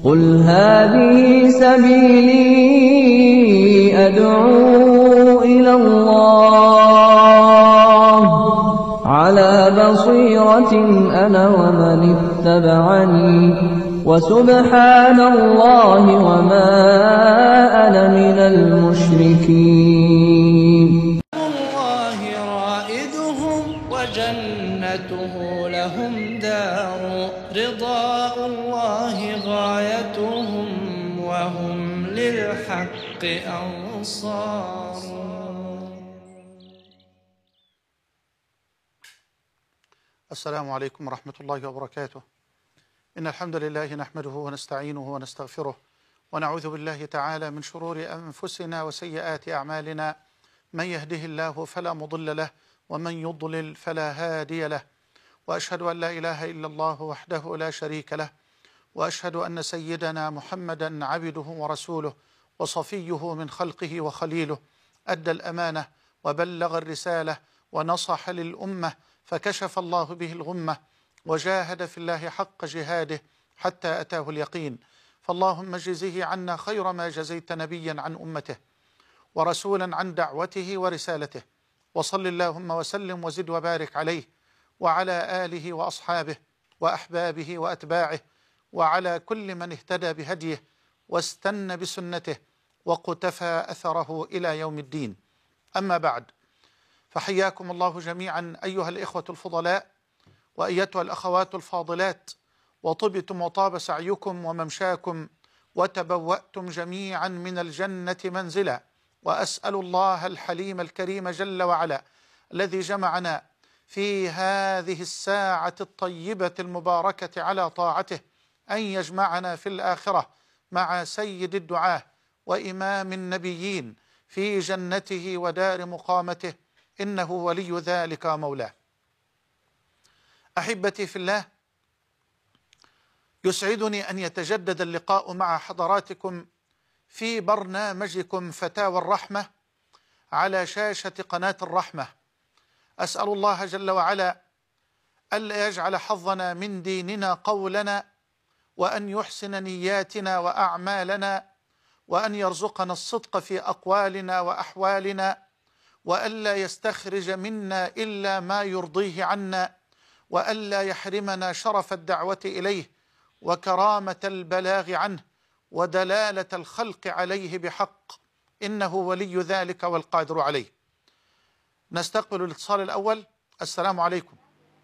قل هذه سبيلي أدعو إلى الله على بصيرة أنا ومن اتبعني وسبحان الله وما أنا من المشركين. الله رائدهم وجنته لهم دار رضاء الله غايتهم وهم للحق أنصار. السلام عليكم ورحمة الله وبركاته. إن الحمد لله نحمده ونستعينه ونستغفره ونعوذ بالله تعالى من شرور أنفسنا وسيئات أعمالنا، من يهده الله فلا مضل له ومن يضلل فلا هادي له، وأشهد أن لا إله إلا الله وحده لا شريك له، وأشهد أن سيدنا محمدا عبده ورسوله وصفيه من خلقه وخليله، أدى الأمانة وبلغ الرسالة ونصح للأمة فكشف الله به الغمة وجاهد في الله حق جهاده حتى أتاه اليقين. فاللهم اجزه عنا خير ما جزيت نبيا عن أمته ورسولا عن دعوته ورسالته، وصل اللهم وسلم وزد وبارك عليه وعلى آله وأصحابه وأحبابه وأتباعه وعلى كل من اهتدى بهديه واستنى بسنته وقتفى أثره إلى يوم الدين. أما بعد، فحياكم الله جميعا أيها الإخوة الفضلاء وأيتها الأخوات الفاضلات، وطبتم وطاب سعيكم وممشاكم وتبوأتم جميعا من الجنة منزلا، وأسأل الله الحليم الكريم جل وعلا الذي جمعنا في هذه الساعة الطيبة المباركة على طاعته أن يجمعنا في الآخرة مع سيد الدعاة وإمام النبيين في جنته ودار مقامته، إنه ولي ذلك ومولاه. أحبتي في الله، يسعدني أن يتجدد اللقاء مع حضراتكم في برنامجكم فتاوى الرحمة على شاشة قناة الرحمة. أسأل الله جل وعلا ألا يجعل حظنا من ديننا قولنا، وأن يحسن نياتنا وأعمالنا، وأن يرزقنا الصدق في أقوالنا وأحوالنا، وألا يستخرج منا إلا ما يرضيه عنا، وألا يحرمنا شرف الدعوة إليه وكرامة البلاغ عنه ودلالة الخلق عليه بحق، إنه ولي ذلك والقادر عليه. نستقبل الاتصال الأول. السلام عليكم.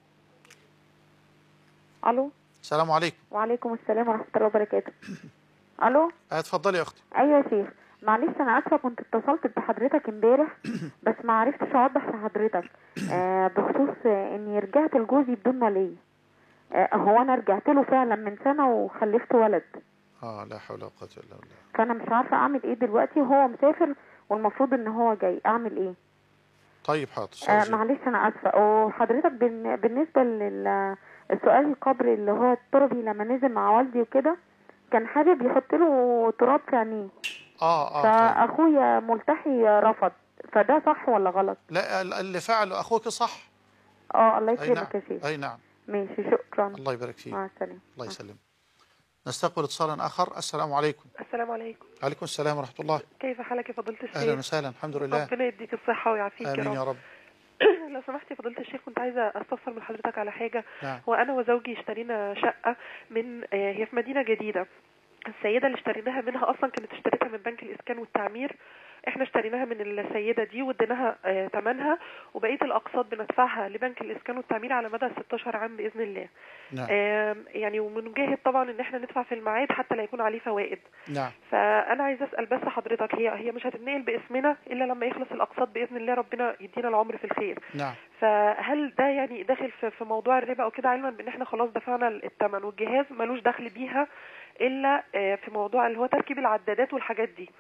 الو. السلام عليكم. وعليكم السلام ورحمه الله وبركاته. الو. اتفضلي يا اختي. ايوه يا شيخ، معلش انا اسفه، كنت اتصلت بحضرتك امبارح بس ما عرفتش اوضح لحضرتك بخصوص اني رجعت لجوزي بدون ولي. هو انا رجعت له فعلا من سنه وخلفت ولد. لا حول ولا قوه الا بالله. فانا مش عارفه اعمل ايه دلوقتي، وهو مسافر والمفروض ان هو جاي، اعمل ايه؟ طيب حاضر. معلش انا اسفه. وحضرتك بالنسبه للسؤال القبر اللي هو التربي لما نزل مع والدي وكده، كان حابب يحط له تراب في عينيه. فاخويا ملتحي رفض، فده صح ولا غلط؟ لا، اللي فعله اخوك صح. الله يكرمك يا شيخ. اي نعم. ماشي، شكرا. الله يبارك فيك. مع السلامه. الله يسلم. نستقبل اتصالا اخر. السلام عليكم. السلام عليكم. وعليكم السلام ورحمه الله. كيف حالك يا فضيله الشيخ؟ اهلا وسهلا. الحمد لله. ربنا يديك الصحه ويعافيك يا رب. امين يا رب. لو سمحت يا فضيله الشيخ، كنت عايزه استفسر من حضرتك على حاجه. نعم. وانا وزوجي اشترينا شقه من هي في مدينه جديده. السيده اللي اشتريناها منها اصلا كانت اشتريتها من بنك الاسكان والتعمير. احنا اشتريناها من السيده دي واديناها ثمنها، وبقيه الاقساط بندفعها لبنك الاسكان والتعمير على مدى 16 عام باذن الله. نعم. يعني ومنجهد طبعا ان احنا ندفع في الميعاد حتى لا يكون عليه فوائد. نعم. فانا عايزه اسال بس حضرتك، هي مش هتتنقل باسمنا الا لما يخلص الاقساط باذن الله، ربنا يدينا العمر في الخير. نعم. فهل ده يعني داخل في موضوع الربا او كده، علما بان احنا خلاص دفعنا الثمن والجهاز ملوش دخل بيها الا في موضوع اللي هو تركيب العدادات والحاجات دي؟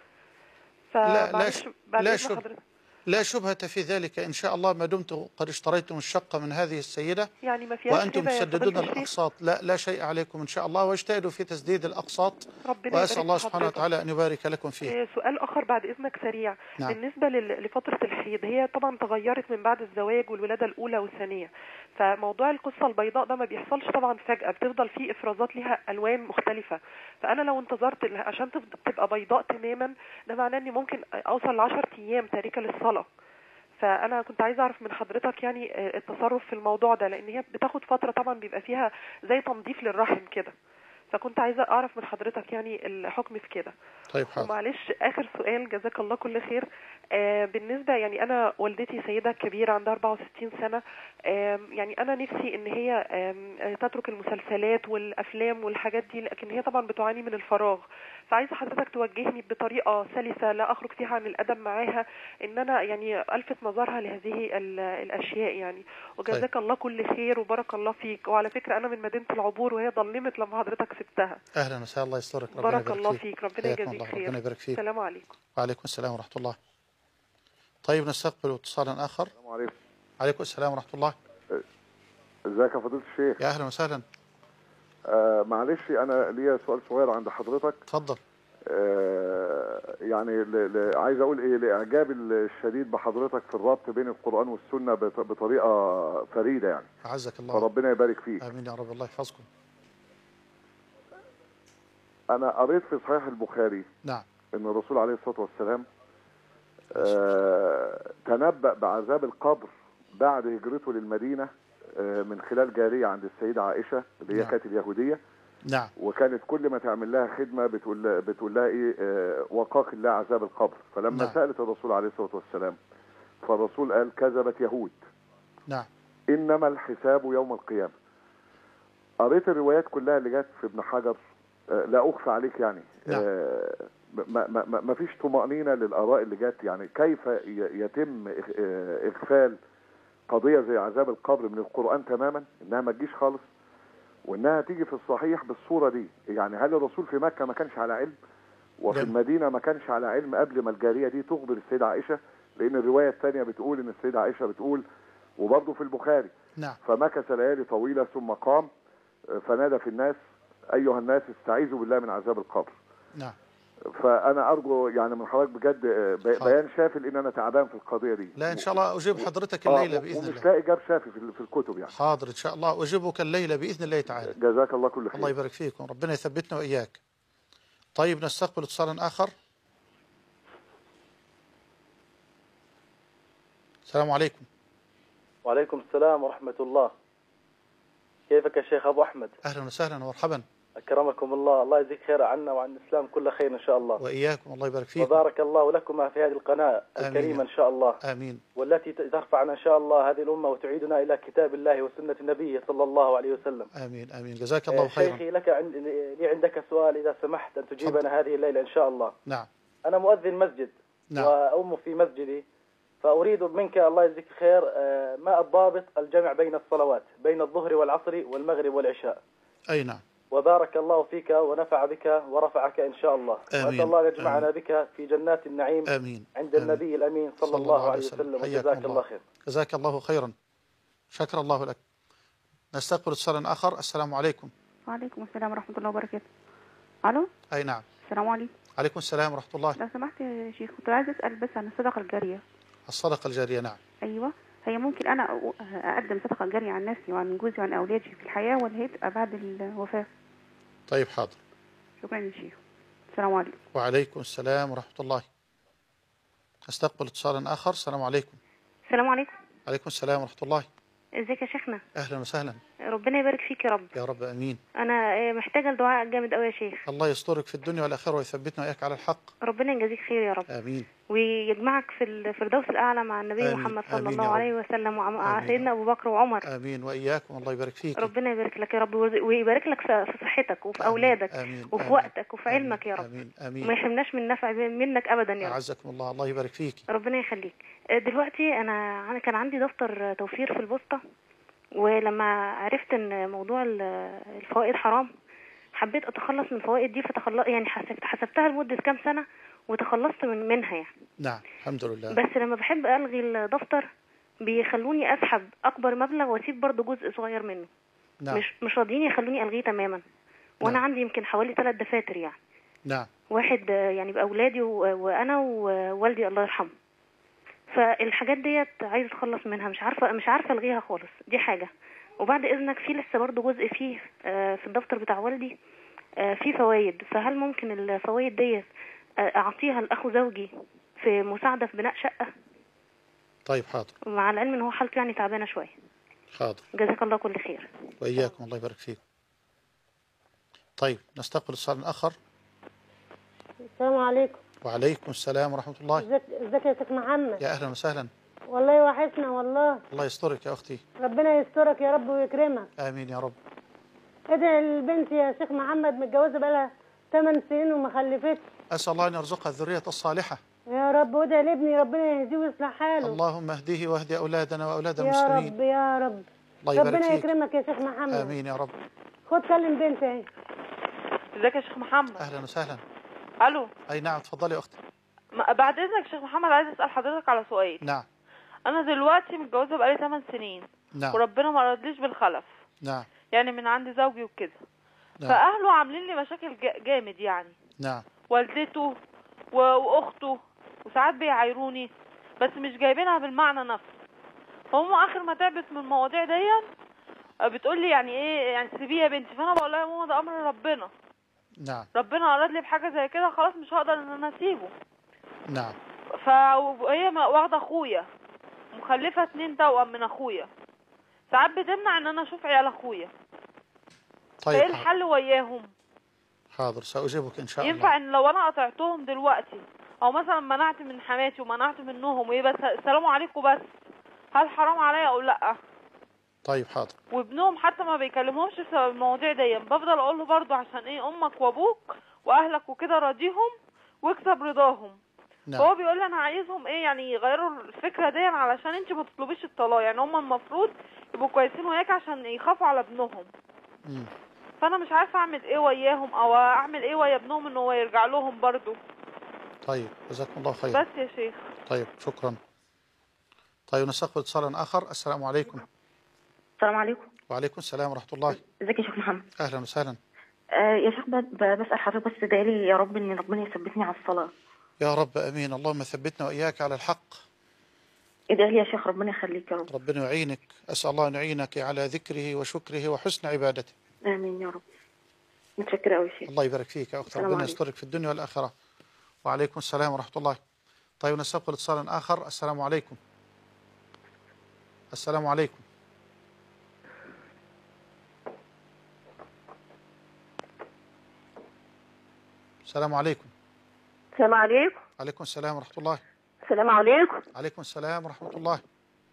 لا شبهة في ذلك إن شاء الله، ما دمتم قد اشتريتم الشقة من هذه السيدة يعني ما فيهاش وأنتم تسددون الأقساط. لا شيء عليكم إن شاء الله، واجتهدوا في تسديد الأقساط، وأسأل الله سبحانه وتعالى أن يبارك لكم فيه. سؤال آخر بعد إذنك سريع. نعم. بالنسبة لفترة الحيض، هي طبعا تغيرت من بعد الزواج والولادة الأولى والثانية، فموضوع القصة البيضاء ده ما بيحصلش طبعا فجأة، بتفضل فيه افرازات ليها الوان مختلفة. فانا لو انتظرت عشان تبقى بيضاء تماما، ده معناه اني ممكن اوصل ل10 ايام تاركة للصلاة. فانا كنت عايزه اعرف من حضرتك يعني التصرف في الموضوع ده، لان هي بتاخد فترة طبعا بيبقى فيها زي تنظيف للرحم كده. فكنت عايزه اعرف من حضرتك يعني الحكم في كده. طيب حاضر. ومعلش اخر سؤال، جزاك الله كل خير. بالنسبه يعني انا والدتي سيده كبيره عندها 64 سنه. يعني انا نفسي ان هي تترك المسلسلات والافلام والحاجات دي، لكن هي طبعا بتعاني من الفراغ. فعايزه حضرتك توجهني بطريقه سلسه لا اخرج فيها عن الادب معاها، ان انا يعني الفت نظرها لهذه الاشياء يعني. وجزاك الله كل خير وبارك الله فيك. وعلى فكره انا من مدينه العبور وهي ظلمت لما حضرتك سبتها. اهلا وسهلا، الله يسترك، ربنا بارك الله يبارك فيك، ربنا يجزيك خير. ربنا يبارك فيك. السلام عليكم. وعليكم السلام ورحمة الله. طيب نستقبل اتصالا آخر. السلام عليكم. عليكم السلام ورحمة الله. ازيك يا فضيلة الشيخ؟ يا أهلا وسهلا. معلش أنا ليا سؤال صغير عند حضرتك. اتفضل. يعني عايز أقول إيه، لإعجاب الشديد بحضرتك في الربط بين القرآن والسنة بطريقة فريدة يعني. أعزك الله. فربنا يبارك فيك. آمين يا رب، الله يحفظكم. أنا قريت في صحيح البخاري نعم إن الرسول عليه الصلاة والسلام تنبأ بعذاب القبر بعد هجرته للمدينة من خلال جارية عند السيدة عائشة اللي هي كانت اليهودية. نعم. وكانت كل ما تعمل لها خدمة بتقول لها ايه، وقاك الله عذاب القبر. فلما نعم. سألت الرسول عليه الصلاة والسلام، فالرسول قال كذبت يهود. نعم. إنما الحساب يوم القيامة. قريت الروايات كلها اللي جت في ابن حجر، لا أخفى عليك يعني. نعم. ما فيش طمأنينة للآراء اللي جت، يعني كيف يتم إغفال قضية زي عذاب القبر من القرآن تماما، إنها ما تجيش خالص، وإنها تيجي في الصحيح بالصورة دي. يعني هل الرسول في مكة ما كانش على علم، وفي المدينة ما كانش على علم قبل ما الجارية دي تخبر السيدة عائشة؟ لأن الرواية الثانية بتقول إن السيدة عائشة بتقول، وبرضه في البخاري، نعم. فمكث ليالي طويلة ثم قام فنادى في الناس أيها الناس استعيذوا بالله من عذاب القبر. نعم. فأنا أرجو يعني من حضرتك بجد بيان شافي، لأن أنا تعبان في القضية دي. لا إن شاء الله أجيب حضرتك الليلة بإذن الله. ومش لاقي إجاب شافي في الكتب يعني. حاضر إن شاء الله أجيبك الليلة بإذن الله تعالى. جزاك الله كل خير. الله يبارك فيكم، ربنا يثبتنا وإياك. طيب نستقبل اتصالا آخر. السلام عليكم. وعليكم السلام ورحمة الله. كيفك يا شيخ أبو أحمد؟ أهلا وسهلا ومرحبا. أكرمكم الله، الله يجزيك خير عنا وعن الإسلام كل خير إن شاء الله. وإياكم، الله يبارك فيكم. وبارك الله لكما في هذه القناة الكريمة إن شاء الله. آمين. والتي ترفعنا إن شاء الله هذه الأمة وتعيدنا إلى كتاب الله وسنة النبي صلى الله عليه وسلم. آمين آمين، جزاك الله خيرا. شيخي لي عندك سؤال إذا سمحت أن تجيبنا هذه الليلة إن شاء الله. نعم. أنا مؤذن مسجد. نعم. وأم في مسجدي، فأريد منك الله يجزيك خير ما الضابط الجمع بين الصلوات، بين الظهر والعصر والمغرب والعشاء. أي نعم. وبارك الله فيك ونفع بك ورفعك إن شاء الله. وأسأل الله أن يجمعنا بك في جنات النعيم. آمين. عند النبي الأمين صلى الله عليه وسلم. وجزاك الله خير. جزاك الله خيرا، شكر الله لك. نستقبل اتصالا آخر. السلام عليكم. وعليكم السلام ورحمة الله وبركاته. ألو. أي نعم. السلام عليكم. عليكم السلام ورحمة الله. لو سمحت يا شيخ كنت عايز أسأل بس عن الصدقة الجارية. الصدقة الجارية. نعم. أيوة، هي ممكن أنا أقدم صدقة جارية عن نفسي وعن جوزي وعن أولادي في الحياة، ولا هي تبقى بعد الوفاة؟ طيب حاضر. شكرا يا شيخ. السلام عليكم. وعليكم السلام ورحمة الله. استقبل اتصالا آخر. السلام عليكم. السلام عليكم. عليكم السلام ورحمة الله. ازيك يا شيخنا؟ أهلا وسهلا. ربنا يبارك فيك يا رب. يا رب أمين. أنا محتاجة الدعاء جامد أوي يا شيخ. الله يسترك في الدنيا والآخرة ويثبتنا وإياك على الحق. ربنا يجازيك خير يا رب. آمين. ويجمعك في الفردوس الأعلى مع النبي آمين. محمد صلى آمين الله عليه وسلم ومع سيدنا أبو بكر وعمر. آمين وإياكم، الله يبارك فيك. ربنا يبارك لك يا رب، ويبارك لك في صحتك وفي أولادك. آمين. وفي آمين. وقتك وفي علمك يا رب. آمين. آمين. وما يحرمناش من نفع منك أبدا يا رب. أعزكم الله، الله يبارك فيك. ربنا يخليك. دلوقتي أنا كان عندي دفتر توفير في البوسطة، ولما عرفت ان موضوع الفوائد حرام حبيت اتخلص من الفوائد دي، يعني حسبتها لمدة كام سنة وتخلصت منها يعني. نعم الحمد لله. بس لما بحب الغي الدفتر بيخلوني اسحب اكبر مبلغ واسيب برضو جزء صغير منه. نعم. مش راضيين يخلوني الغيه تماما. وانا نعم. عندي يمكن حوالي 3 دفاتر يعني. نعم. واحد يعني باولادي وانا ووالدي الله يرحمه. فالحاجات ديت عايزه اتخلص منها، مش عارفه الغيها خالص. دي حاجه. وبعد اذنك في لسه برضه جزء فيه في الدفتر بتاع والدي في فوائد، فهل ممكن الفوائد ديت اعطيها لاخو زوجي في مساعده في بناء شقه؟ طيب حاضر، مع العلم ان هو حالته يعني تعبانه شويه. حاضر، جزاك الله كل خير. واياكم، الله يبارك فيك. طيب نستقبل اتصال اخر. السلام عليكم. وعليكم السلام ورحمه الله. ازيك يا شيخ محمد؟ يا اهلا وسهلا. والله وحشنا والله. الله يسترك يا اختي. ربنا يسترك يا رب ويكرمك. امين يا رب. ادعي البنت يا شيخ محمد، متجوزه بقالها 8 سنين وما خلفتش. اسال الله ان يرزقها الذريه الصالحه يا رب. وادعي لابني ربنا يهديه ويصلح حاله. اللهم اهديه واهدي اولادنا واولاد يا المسلمين. رب يا رب. الله يبارك ربنا فيك. يكرمك يا شيخ محمد. امين يا رب. خد كلم بنت اهي. ازيك يا شيخ محمد؟ اهلا وسهلا. الو. اي نعم، اتفضلي يا اختي. بعد اذنك يا شيخ محمد، عايز اسال حضرتك على سؤال. نعم. انا دلوقتي متجوزه بقالي 8 سنين. نعم. وربنا ما رضليش بالخلف. نعم. يعني من عند زوجي وكده. نعم. فاهله عاملين لي مشاكل جامد يعني. نعم. والدته واخته، وساعات بيعايروني، بس مش جايبينها بالمعنى نفسه. هم اخر ما تعبت من المواضيع دي بتقول لي يعني ايه، يعني سيبيه يا بنتي. فانا بقول لها يا ماما ده امر ربنا. نعم. ربنا اراد لي بحاجه زي كده، خلاص مش هقدر ان انا اسيبه. نعم. فهي واخده اخويا، مخلفه 2 توأم من اخويا. ساعات بتمنع ان انا اشوف عيال اخويا. طيب ايه الحل وياهم؟ حاضر، سأجيبك ان شاء الله. ينفع ان لو انا قطعتهم دلوقتي، او مثلا منعت من حماتي ومنعت منهم وايه بس السلام عليكم بس، هل حرام عليا او لا؟ طيب حاضر. وابنهم حتى ما بيكلمهمش بسبب المواضيع دي، بفضل اقول له برضه عشان ايه، امك وابوك واهلك وكده راضيهم واكسب رضاهم. نعم. فهو بيقول لي انا عايزهم ايه، يعني يغيروا الفكره دي علشان انت ما تطلبيش الطلاق. يعني هم المفروض يبقوا كويسين وياك عشان يخافوا على ابنهم. فانا مش عارفه اعمل ايه وياهم، او اعمل ايه ويا ابنهم ان هو يرجع لهم برضه. طيب جزاكم الله خير. بس يا شيخ. طيب شكرا. طيب نستقبل اتصالا اخر. السلام عليكم. السلام عليكم. وعليكم السلام ورحمه الله. ازيك يا شيخ محمد؟ اهلا وسهلا. يا شيخ بسأل حضرتك بس ادعي لي يا رب ان ربنا يثبتني على الصلاة. يا رب امين. اللهم ثبتنا واياك على الحق. ادعي لي يا شيخ ربنا يخليك يا رب. ربنا يعينك. اسال الله ان يعينك على ذكره وشكره وحسن عبادته. امين يا رب. متشكرة قوي يا شيخ. الله يبارك فيك يا اخت. ربنا يسترك في الدنيا والاخره. وعليكم السلام ورحمه الله. طيب نستقبل اتصالا اخر. السلام عليكم. السلام عليكم. السلام عليكم. السلام عليكم. عليكم السلام ورحمة الله. السلام عليكم. عليكم السلام ورحمة الله.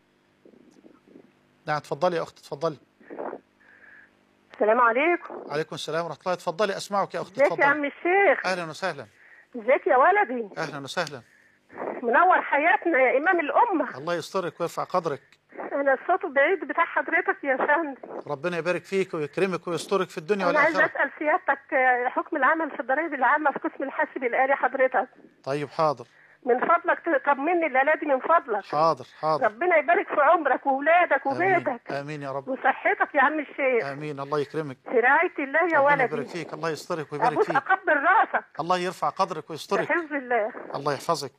نعم تفضلي يا أختي، تفضلي. السلام عليكم. عليكم السلام ورحمة الله. تفضلي أسمعك يا أختي، تفضلي. تفضلي. ازيك يا عم الشيخ؟ أهلا وسهلا. ازيك يا ولدي؟ أهلا وسهلا. منور حياتنا يا إمام الأمة. الله يسترك ويرفع قدرك. أنا الصوت البعيد بتاع حضرتك يا فندم. ربنا يبارك فيك ويكرمك ويسترك في الدنيا والآخرة. أنا عايز أسأل سيادتك حكم العمل في الضرائب العامة في قسم الحاسب الآلي حضرتك. طيب حاضر. من فضلك تطمني الليلة دي من فضلك. حاضر حاضر. ربنا يبارك في عمرك وولادك وبيتك. آمين يا رب. وصحتك يا عم الشيخ. آمين. الله يكرمك. في رعاية الله يا ولدي. ربنا يبارك فيك. الله يسترك ويبارك فيك. أكبر راسك. الله يرفع قدرك ويسترك. بحفظ الله. الله يحفظك.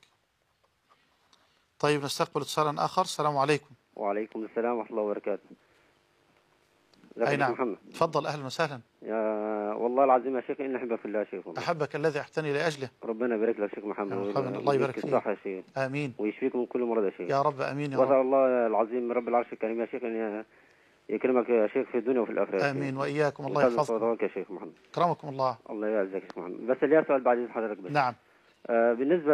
طيب نستقبل اتصالا آخر. السلام عليكم. وعليكم السلام ورحمة الله وبركاته. أي نعم. تفضل. أهلا وسهلا. يا والله العظيم يا شيخ إني أحبك في الله يا شيخ. أحبك الذي أحتني لأجله. ربنا يبارك لك شيخ محمد. الله يبارك فيك. الصحة يا شيخ. آمين. ويشفيك من كل مرض يا شيخ. يا رب آمين يا رب. وأسأل الله العظيم رب العرش الكريم يا شيخ أن يكرمك يا شيخ في الدنيا وفي الآخرة. آمين وإياكم. الله يحفظك يا شيخ محمد. أكرمكم الله. الله يعزك يا شيخ محمد. بس لي سؤال بعد إذن حضرتك بس. نعم. بالنسبة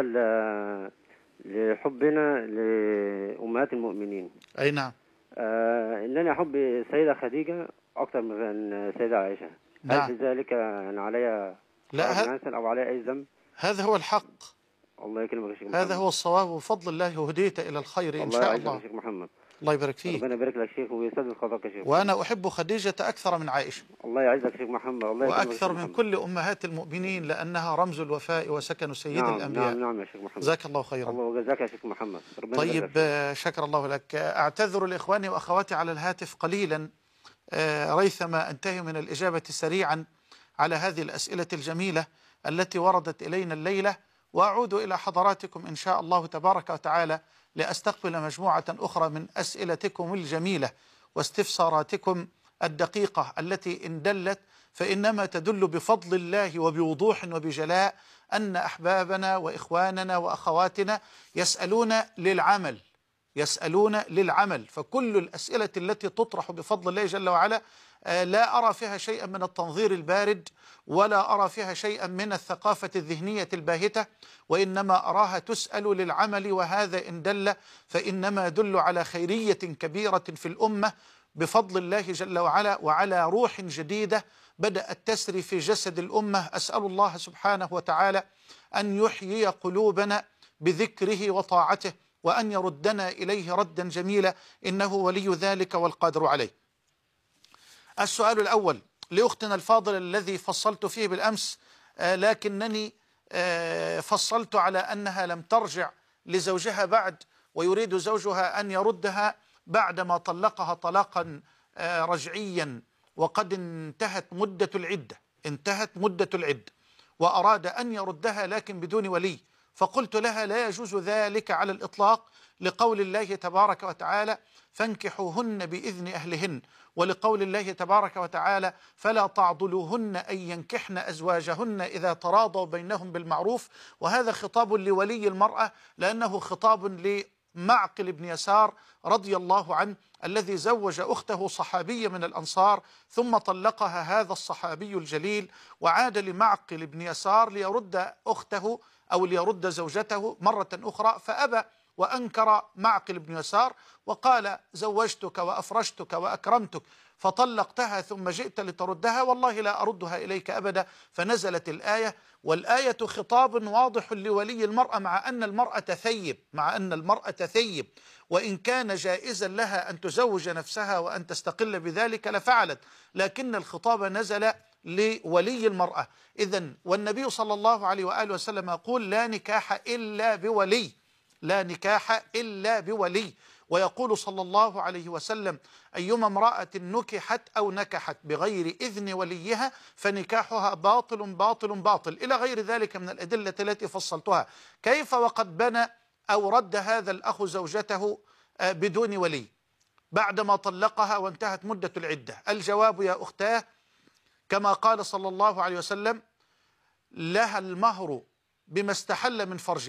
لحبنا لأمهات المؤمنين. أي نعم. إنني أحب السيدة خديجة أكثر من السيدة عائشة. نعم. هل في ذلك أن علي أو علي أي ذنب؟ هذا هو الحق. الله يكرمك يا شيخ محمد. هذا هو الصواب، وبفضل الله هديت إلى الخير إن شاء الله. يا شيخ محمد. الله يبارك فيك. ربنا يبارك لك شيخ ويسدد خطاك يا شيخ. وأنا أحب خديجة أكثر من عائشة. الله يعزك يا شيخ محمد. الله وأكثر من كل أمهات المؤمنين، لأنها رمز الوفاء وسكن سيد الأنبياء. نعم يا شيخ محمد. جزاك الله خيرا. الله وجزاك يا شيخ محمد. طيب شكر الله لك. أعتذر لإخواني وأخواتي على الهاتف قليلا ريثما أنتهي من الإجابة سريعا على هذه الأسئلة الجميلة التي وردت إلينا الليلة، وأعود إلى حضراتكم إن شاء الله تبارك وتعالى لأستقبل مجموعة أخرى من أسئلتكم الجميلة. واستفساراتكم الدقيقة التي إن دلت فإنما تدل بفضل الله وبوضوح وبجلاء أن أحبابنا وإخواننا وأخواتنا يسألون للعمل. فكل الأسئلة التي تطرح بفضل الله جل وعلا لا أرى فيها شيئا من التنظير البارد، ولا أرى فيها شيئا من الثقافة الذهنية الباهتة، وإنما أراها تسأل للعمل، وهذا إن دل فإنما يدل على خيرية كبيرة في الأمة بفضل الله جل وعلا، وعلى روح جديدة بدأت تسري في جسد الأمة. أسأل الله سبحانه وتعالى أن يحيي قلوبنا بذكره وطاعته، وأن يردنا إليه ردا جميلا، إنه ولي ذلك والقادر عليه. السؤال الأول لأختنا الفاضل الذي فصلت فيه بالأمس، لكنني فصلت على أنها لم ترجع لزوجها بعد، ويريد زوجها أن يردها بعدما طلقها طلاقا رجعيا، وقد انتهت مدة العدة وأراد أن يردها لكن بدون ولي. فقلت لها لا يجوز ذلك على الإطلاق، لقول الله تبارك وتعالى فانكحوهن بإذن أهلهن، ولقول الله تبارك وتعالى فلا تعضلوهن أن ينكحن أزواجهن إذا تراضوا بينهم بالمعروف. وهذا خطاب لولي المرأة، لأنه خطاب لمعقل بن يسار رضي الله عنه الذي زوج أخته صحابية من الأنصار، ثم طلقها هذا الصحابي الجليل، وعاد لمعقل بن يسار ليرد أخته أو ليرد زوجته مرة أخرى، فأبى وأنكر معقل بن يسار وقال زوجتك وأفرشتك وأكرمتك فطلقتها ثم جئت لتردها، والله لا أردها إليك أبدا. فنزلت الآية، والآية خطاب واضح لولي المرأة، مع أن المرأة ثيب، وإن كان جائزا لها أن تزوج نفسها وأن تستقل بذلك لفعلت، لكن الخطاب نزل لولي المرأة. إذن والنبي صلى الله عليه وآله وسلم يقول لا نكاح إلا بولي، ويقول صلى الله عليه وسلم أيما امرأة نكحت أو نكحت بغير إذن وليها فنكاحها باطل باطل باطل، إلى غير ذلك من الأدلة التي فصلتها. كيف وقد بنى أو رد هذا الأخ زوجته بدون ولي بعدما طلقها وانتهت مدة العدة؟ الجواب يا أختاه كما قال صلى الله عليه وسلم لها المهر بما استحل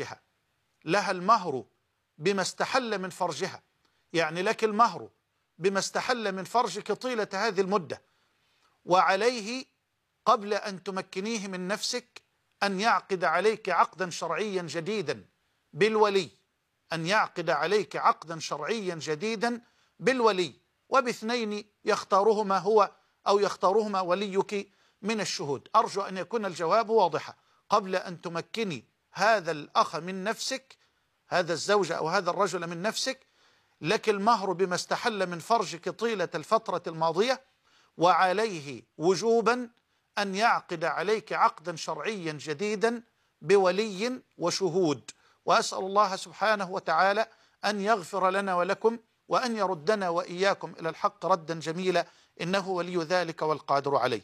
من فرجها، يعني لك المهر بما استحل من فرجك طيلة هذه المدة، وعليه قبل أن تمكنيه من نفسك أن يعقد عليك عقدا شرعيا جديدا بالولي، وباثنين يختارهما هو أو يختارهما وليك من الشهود. أرجو أن يكون الجواب واضحا. قبل أن تمكني هذا الأخ من نفسك، هذا الزوج أو هذا الرجل من نفسك، لك المهر بما استحل من فرجك طيلة الفترة الماضية، وعليه وجوبا أن يعقد عليك عقدا شرعيا جديدا بولي وشهود. وأسأل الله سبحانه وتعالى أن يغفر لنا ولكم، وأن يردنا وإياكم إلى الحق ردا جميلا، إنه ولي ذلك والقادر عليه.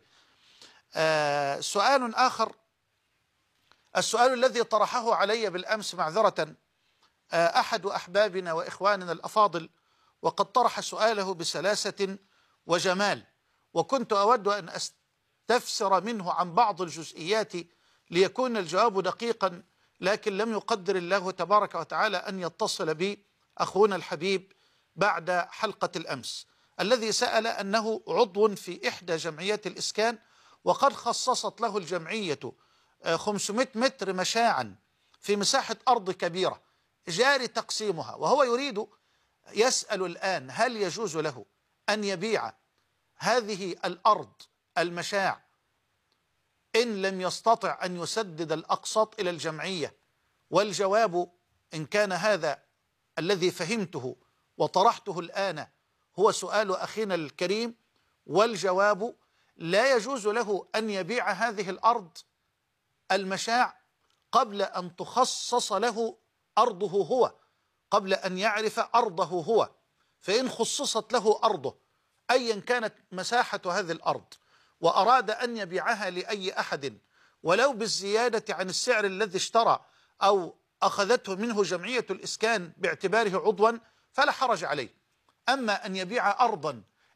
سؤال آخر، السؤال الذي طرحه علي بالأمس معذرة أحد أحبابنا وإخواننا الأفاضل، وقد طرح سؤاله بسلاسة وجمال، وكنت أود أن أستفسر منه عن بعض الجزئيات ليكون الجواب دقيقا، لكن لم يقدر الله تبارك وتعالى أن يتصل بي أخونا الحبيب بعد حلقة الأمس، الذي سأل أنه عضو في إحدى جمعيات الإسكان، وقد خصصت له الجمعية 500 متر مشاعا في مساحة أرض كبيرة جاري تقسيمها، وهو يسأل الآن هل يجوز له أن يبيع هذه الأرض المشاع إن لم يستطع أن يسدد الأقساط إلى الجمعية؟ والجواب إن كان هذا الذي فهمته وطرحته الآن هو سؤال أخينا الكريم، والجواب لا يجوز له أن يبيع هذه الأرض المشاع قبل أن تخصص له أرضه هو، قبل أن يعرف أرضه هو. فإن خصصت له أرضه أيا كانت مساحة هذه الأرض وأراد أن يبيعها لأي أحد ولو بالزيادة عن السعر الذي اشترى أو أخذته منه جمعية الإسكان باعتباره عضوا فلا حرج عليه. أما أن يبيع أرضا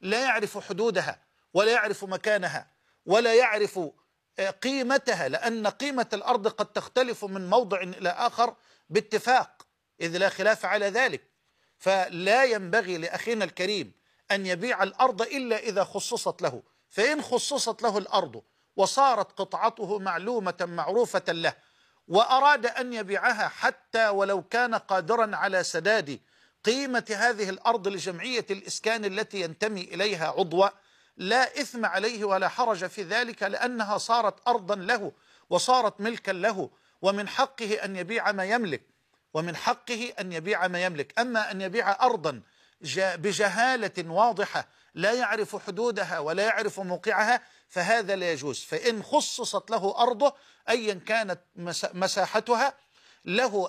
لا يعرف حدودها ولا يعرف مكانها ولا يعرف قيمتها، لأن قيمة الأرض قد تختلف من موضع إلى آخر باتفاق، إذ لا خلاف على ذلك. فلا ينبغي لأخينا الكريم أن يبيع الأرض إلا إذا خصصت له، فإن خصصت له الأرض وصارت قطعته معلومة معروفة له وأراد أن يبيعها حتى ولو كان قادرا على سداد قيمة هذه الأرض لجمعية الإسكان التي ينتمي إليها عضوا، لا إثم عليه ولا حرج في ذلك، لأنها صارت أرضا له وصارت ملكا له، ومن حقه أن يبيع ما يملك، ومن حقه أن يبيع ما يملك. أما أن يبيع أرضا بجهالة واضحة لا يعرف حدودها ولا يعرف موقعها فهذا لا يجوز. فإن خصصت له أرضه أيا كانت مساحتها له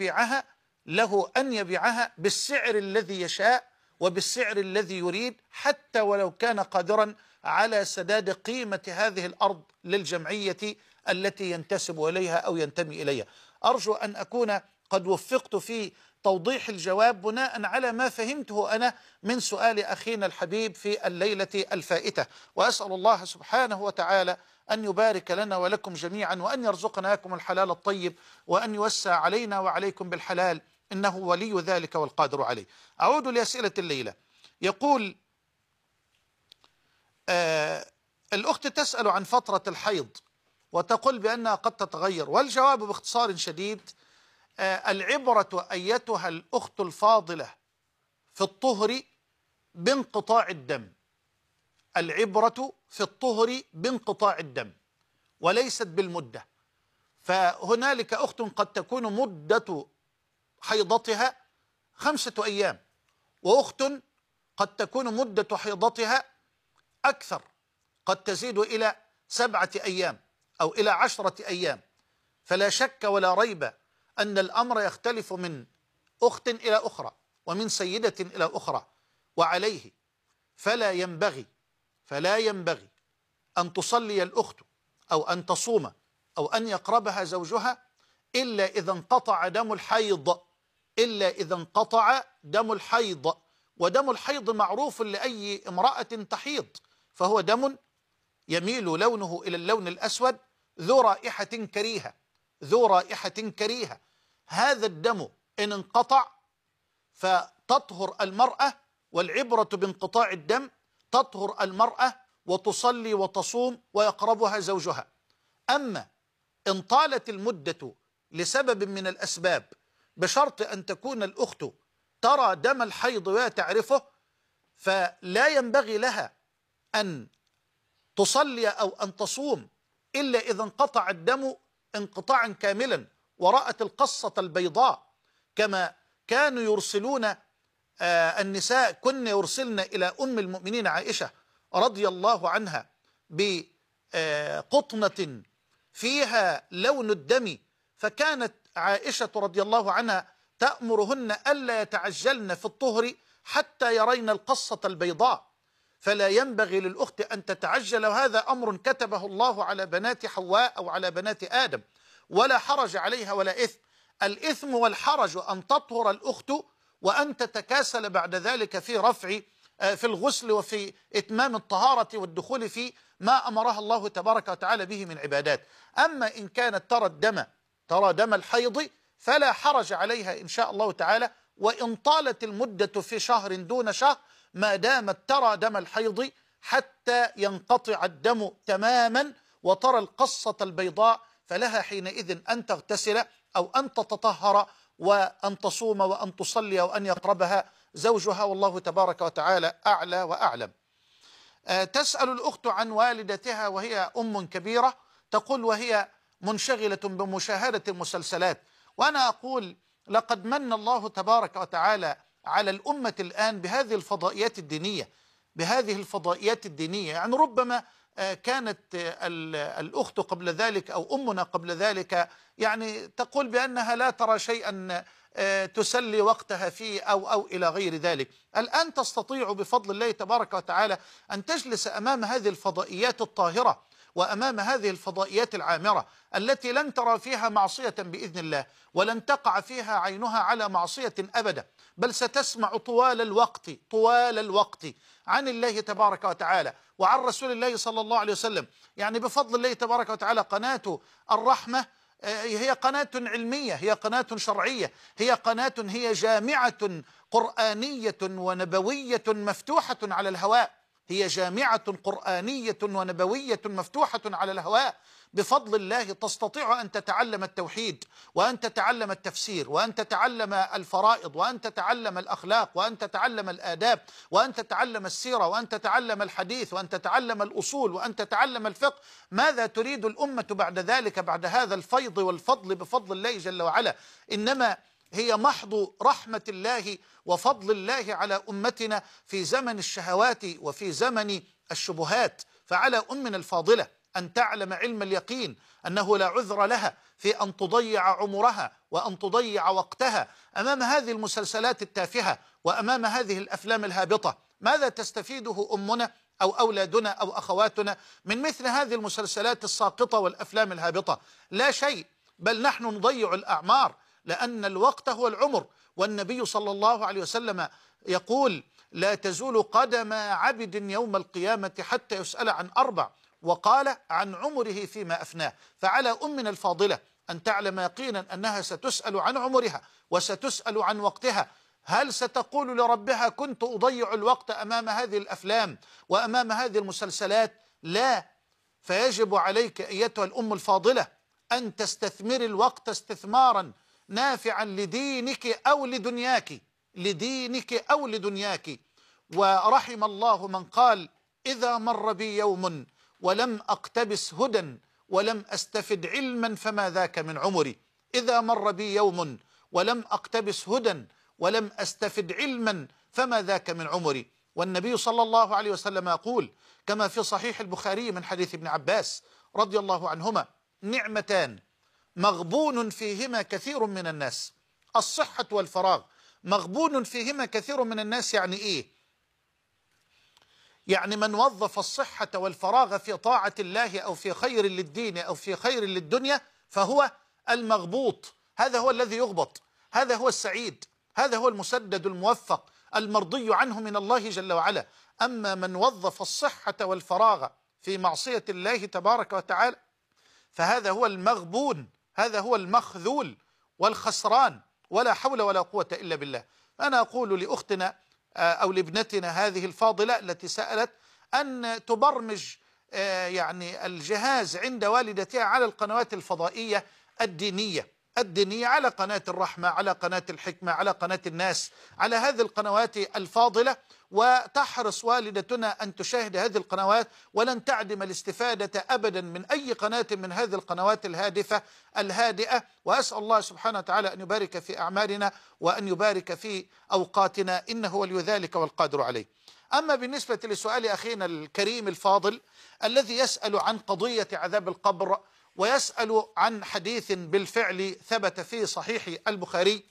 أن يبيعها بالسعر الذي يشاء وبالسعر الذي يريد، حتى ولو كان قادرا على سداد قيمة هذه الأرض للجمعية التي ينتسب إليها أو ينتمي إليها. أرجو أن أكون قد وفقت في توضيح الجواب بناء على ما فهمته أنا من سؤال أخينا الحبيب في الليلة الفائتة، وأسأل الله سبحانه وتعالى أن يبارك لنا ولكم جميعا، وأن يرزقنا لكم الحلال الطيب، وأن يوسع علينا وعليكم بالحلال، إنه ولي ذلك والقادر عليه. أعود لأسئلة الليلة. يقول الأخت تسأل عن فترة الحيض وتقول بأنها قد تتغير، والجواب باختصار شديد: العبرة أيتها الأخت الفاضلة في الطهر بانقطاع الدم، العبرة في الطهر بانقطاع الدم وليست بالمدة. فهنالك أخت قد تكون مدة حيضتها 5 أيام، وأخت قد تكون مدة حيضتها أكثر، قد تزيد إلى 7 أيام أو إلى 10 أيام. فلا شك ولا ريب أن الأمر يختلف من أخت إلى أخرى ومن سيدة إلى أخرى، وعليه فلا ينبغي أن تصلي الأخت أو أن تصوم أو أن يقربها زوجها إلا إذا انقطع دم الحيض، ودم الحيض معروف لأي امرأة تحيض، فهو دم يميل لونه إلى اللون الأسود ذو رائحة كريهة. هذا الدم إن انقطع فتطهر المرأة، والعبرة بانقطاع الدم، تطهر المرأة وتصلي وتصوم ويقربها زوجها. أما إن طالت المدة لسبب من الأسباب بشرط أن تكون الأخت ترى دم الحيض وتعرفه، فلا ينبغي لها أن تصلي أو أن تصوم إلا إذا انقطع الدم انقطاعا كاملا ورأت القصة البيضاء، كما كانوا يرسلون النساء كن يرسلن إلى أم المؤمنين عائشة رضي الله عنها بقطنة فيها لون الدم، فكانت عائشة رضي الله عنها تأمرهن ألا يتعجلن في الطهر حتى يرين القصة البيضاء. فلا ينبغي للأخت أن تتعجل، وهذا أمر كتبه الله على بنات حواء أو على بنات آدم، ولا حرج عليها ولا إثم. الإثم والحرج أن تطهر الأخت وأن تتكاسل بعد ذلك في الغسل وفي إتمام الطهارة والدخول في ما أمرها الله تبارك وتعالى به من عبادات. أما إن كانت ترى دم الحيض فلا حرج عليها إن شاء الله تعالى، وإن طالت المدة في شهر دون شهر ما دامت ترى دم الحيض حتى ينقطع الدم تماما وترى القصة البيضاء، فلها حينئذ أن تغتسل أو أن تتطهر وأن تصوم وأن تصلي وأن يقربها زوجها، والله تبارك وتعالى أعلى وأعلم. تسأل الأخت عن والدتها وهي أم كبيرة، تقول وهي منشغلة بمشاهدة المسلسلات، وأنا أقول لقد من الله تبارك وتعالى على الأمة الآن بهذه الفضائيات الدينية. يعني ربما كانت الأخت قبل ذلك أو أمنا قبل ذلك يعني تقول بأنها لا ترى شيئا تسلي وقتها فيه أو إلى غير ذلك. الآن تستطيع بفضل الله تبارك وتعالى أن تجلس أمام هذه الفضائيات الطاهرة وأمام هذه الفضائيات العامرة التي لن ترى فيها معصية بإذن الله، ولن تقع فيها عينها على معصية أبدا، بل ستسمع طوال الوقت عن الله تبارك وتعالى وعن رسول الله صلى الله عليه وسلم. يعني بفضل الله تبارك وتعالى قناة الرحمة هي قناة علمية، هي قناة شرعية، هي قناة، هي جامعة قرآنية ونبوية مفتوحة على الهواء، هي جامعة قرآنية ونبوية مفتوحة على الهواء. بفضل الله تستطيع أن تتعلم التوحيد، وأن تتعلم التفسير، وأن تتعلم الفرائض، وأن تتعلم الأخلاق، وأن تتعلم الآداب، وأن تتعلم السيرة، وأن تتعلم الحديث، وأن تتعلم الأصول، وأن تتعلم الفقه. ماذا تريد الأمة بعد ذلك، بعد هذا الفيض والفضل بفضل الله جل وعلا؟ إنما هي محض رحمة الله وفضل الله على أمتنا في زمن الشهوات وفي زمن الشبهات. فعلى أمنا الفاضلة أن تعلم علم اليقين أنه لا عذر لها في أن تضيع عمرها وأن تضيع وقتها أمام هذه المسلسلات التافهة وأمام هذه الأفلام الهابطة. ماذا تستفيده أمنا أو أولادنا أو أخواتنا من مثل هذه المسلسلات الساقطة والأفلام الهابطة؟ لا شيء، بل نحن نضيع الأعمار، لأن الوقت هو العمر. والنبي صلى الله عليه وسلم يقول: لا تزول قدم عبد يوم القيامة حتى يسأل عن 4، وقال عن عمره فيما أفناه. فعلى أمنا الفاضلة أن تعلم يقينا أنها ستسأل عن عمرها وستسأل عن وقتها. هل ستقول لربها: كنت أضيع الوقت أمام هذه الأفلام وأمام هذه المسلسلات؟ لا. فيجب عليك أيتها الأم الفاضلة أن تستثمر الوقت استثمارا نافعا لدينك أو لدنياك، لدينك أو لدنياك. ورحم الله من قال: إذا مر بي يوم ولم أقتبس هدى ولم أستفد علما فما ذاك من عمري. إذا مر بي يوم ولم أقتبس هدى ولم أستفد علما فما ذاك من عمري. والنبي صلى الله عليه وسلم يقول كما في صحيح البخاري من حديث ابن عباس رضي الله عنهما: نعمتان مغبون فيهما كثير من الناس، الصحة والفراغ. مغبون فيهما كثير من الناس يعني إيه؟ يعني من وظف الصحة والفراغ في طاعة الله أو في خير للدين أو في خير للدنيا فهو المغبوط، هذا هو الذي يغبط، هذا هو السعيد، هذا هو المسدد الموفق المرضي عنه من الله جل وعلا. أما من وظف الصحة والفراغ في معصية الله تبارك وتعالى فهذا هو المغبون، هذا هو المخذول والخسران، ولا حول ولا قوة إلا بالله. أنا أقول لأختنا أو لابنتنا هذه الفاضلة التي سألت أن تبرمج يعني الجهاز عند والدتها على القنوات الفضائية الدينية، على قناة الرحمة، على قناة الحكمة، على قناة الناس، على هذه القنوات الفاضلة، وتحرص والدتنا أن تشاهد هذه القنوات ولن تعدم الاستفادة أبدا من أي قناة من هذه القنوات الهادئة. وأسأل الله سبحانه وتعالى أن يبارك في أعمالنا وأن يبارك في أوقاتنا، إنه ولي ذلك والقادر عليه. أما بالنسبة لسؤال أخينا الكريم الفاضل الذي يسأل عن قضية عذاب القبر ويسأل عن حديث بالفعل ثبت في صحيح البخاري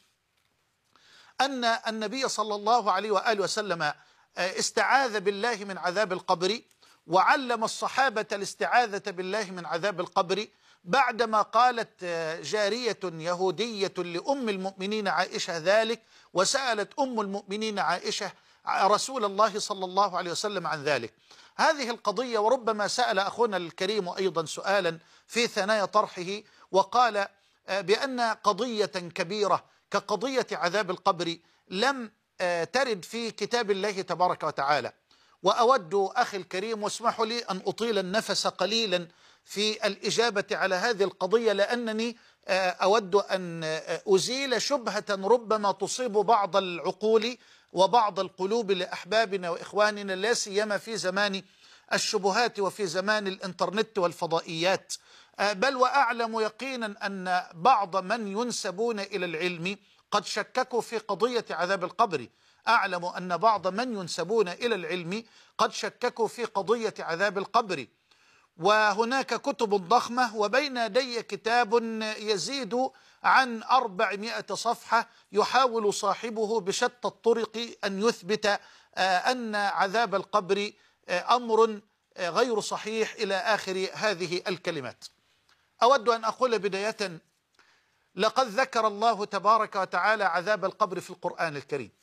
أن النبي صلى الله عليه وآله وسلم استعاذ بالله من عذاب القبر، وعلم الصحابة الاستعاذة بالله من عذاب القبر، بعدما قالت جارية يهودية لأم المؤمنين عائشة ذلك، وسألت أم المؤمنين عائشة رسول الله صلى الله عليه وسلم عن ذلك. هذه القضية، وربما سأل أخونا الكريم أيضا سؤالا في ثنايا طرحه وقال بأن قضية كبيرة كقضية عذاب القبر لم ترد في كتاب الله تبارك وتعالى. وأود أخي الكريم واسمحوا لي أن أطيل النفس قليلا في الإجابة على هذه القضية، لأنني أود أن أزيل شبهة ربما تصيب بعض العقول وبعض القلوب لأحبابنا وإخواننا، لا سيما في زمان الشبهات وفي زمان الإنترنت والفضائيات. بل وأعلم يقينا أن بعض من ينسبون إلى العلم قد شككوا في قضية عذاب القبر. أعلم أن بعض من ينسبون إلى العلم قد شككوا في قضية عذاب القبر، وهناك كتب ضخمة، وبين يدي كتاب يزيد عن 400 صفحة يحاول صاحبه بشتى الطرق أن يثبت أن عذاب القبر أمر غير صحيح إلى آخر هذه الكلمات. أود أن أقول بداية: لقد ذكر الله تبارك وتعالى عذاب القبر في القرآن الكريم.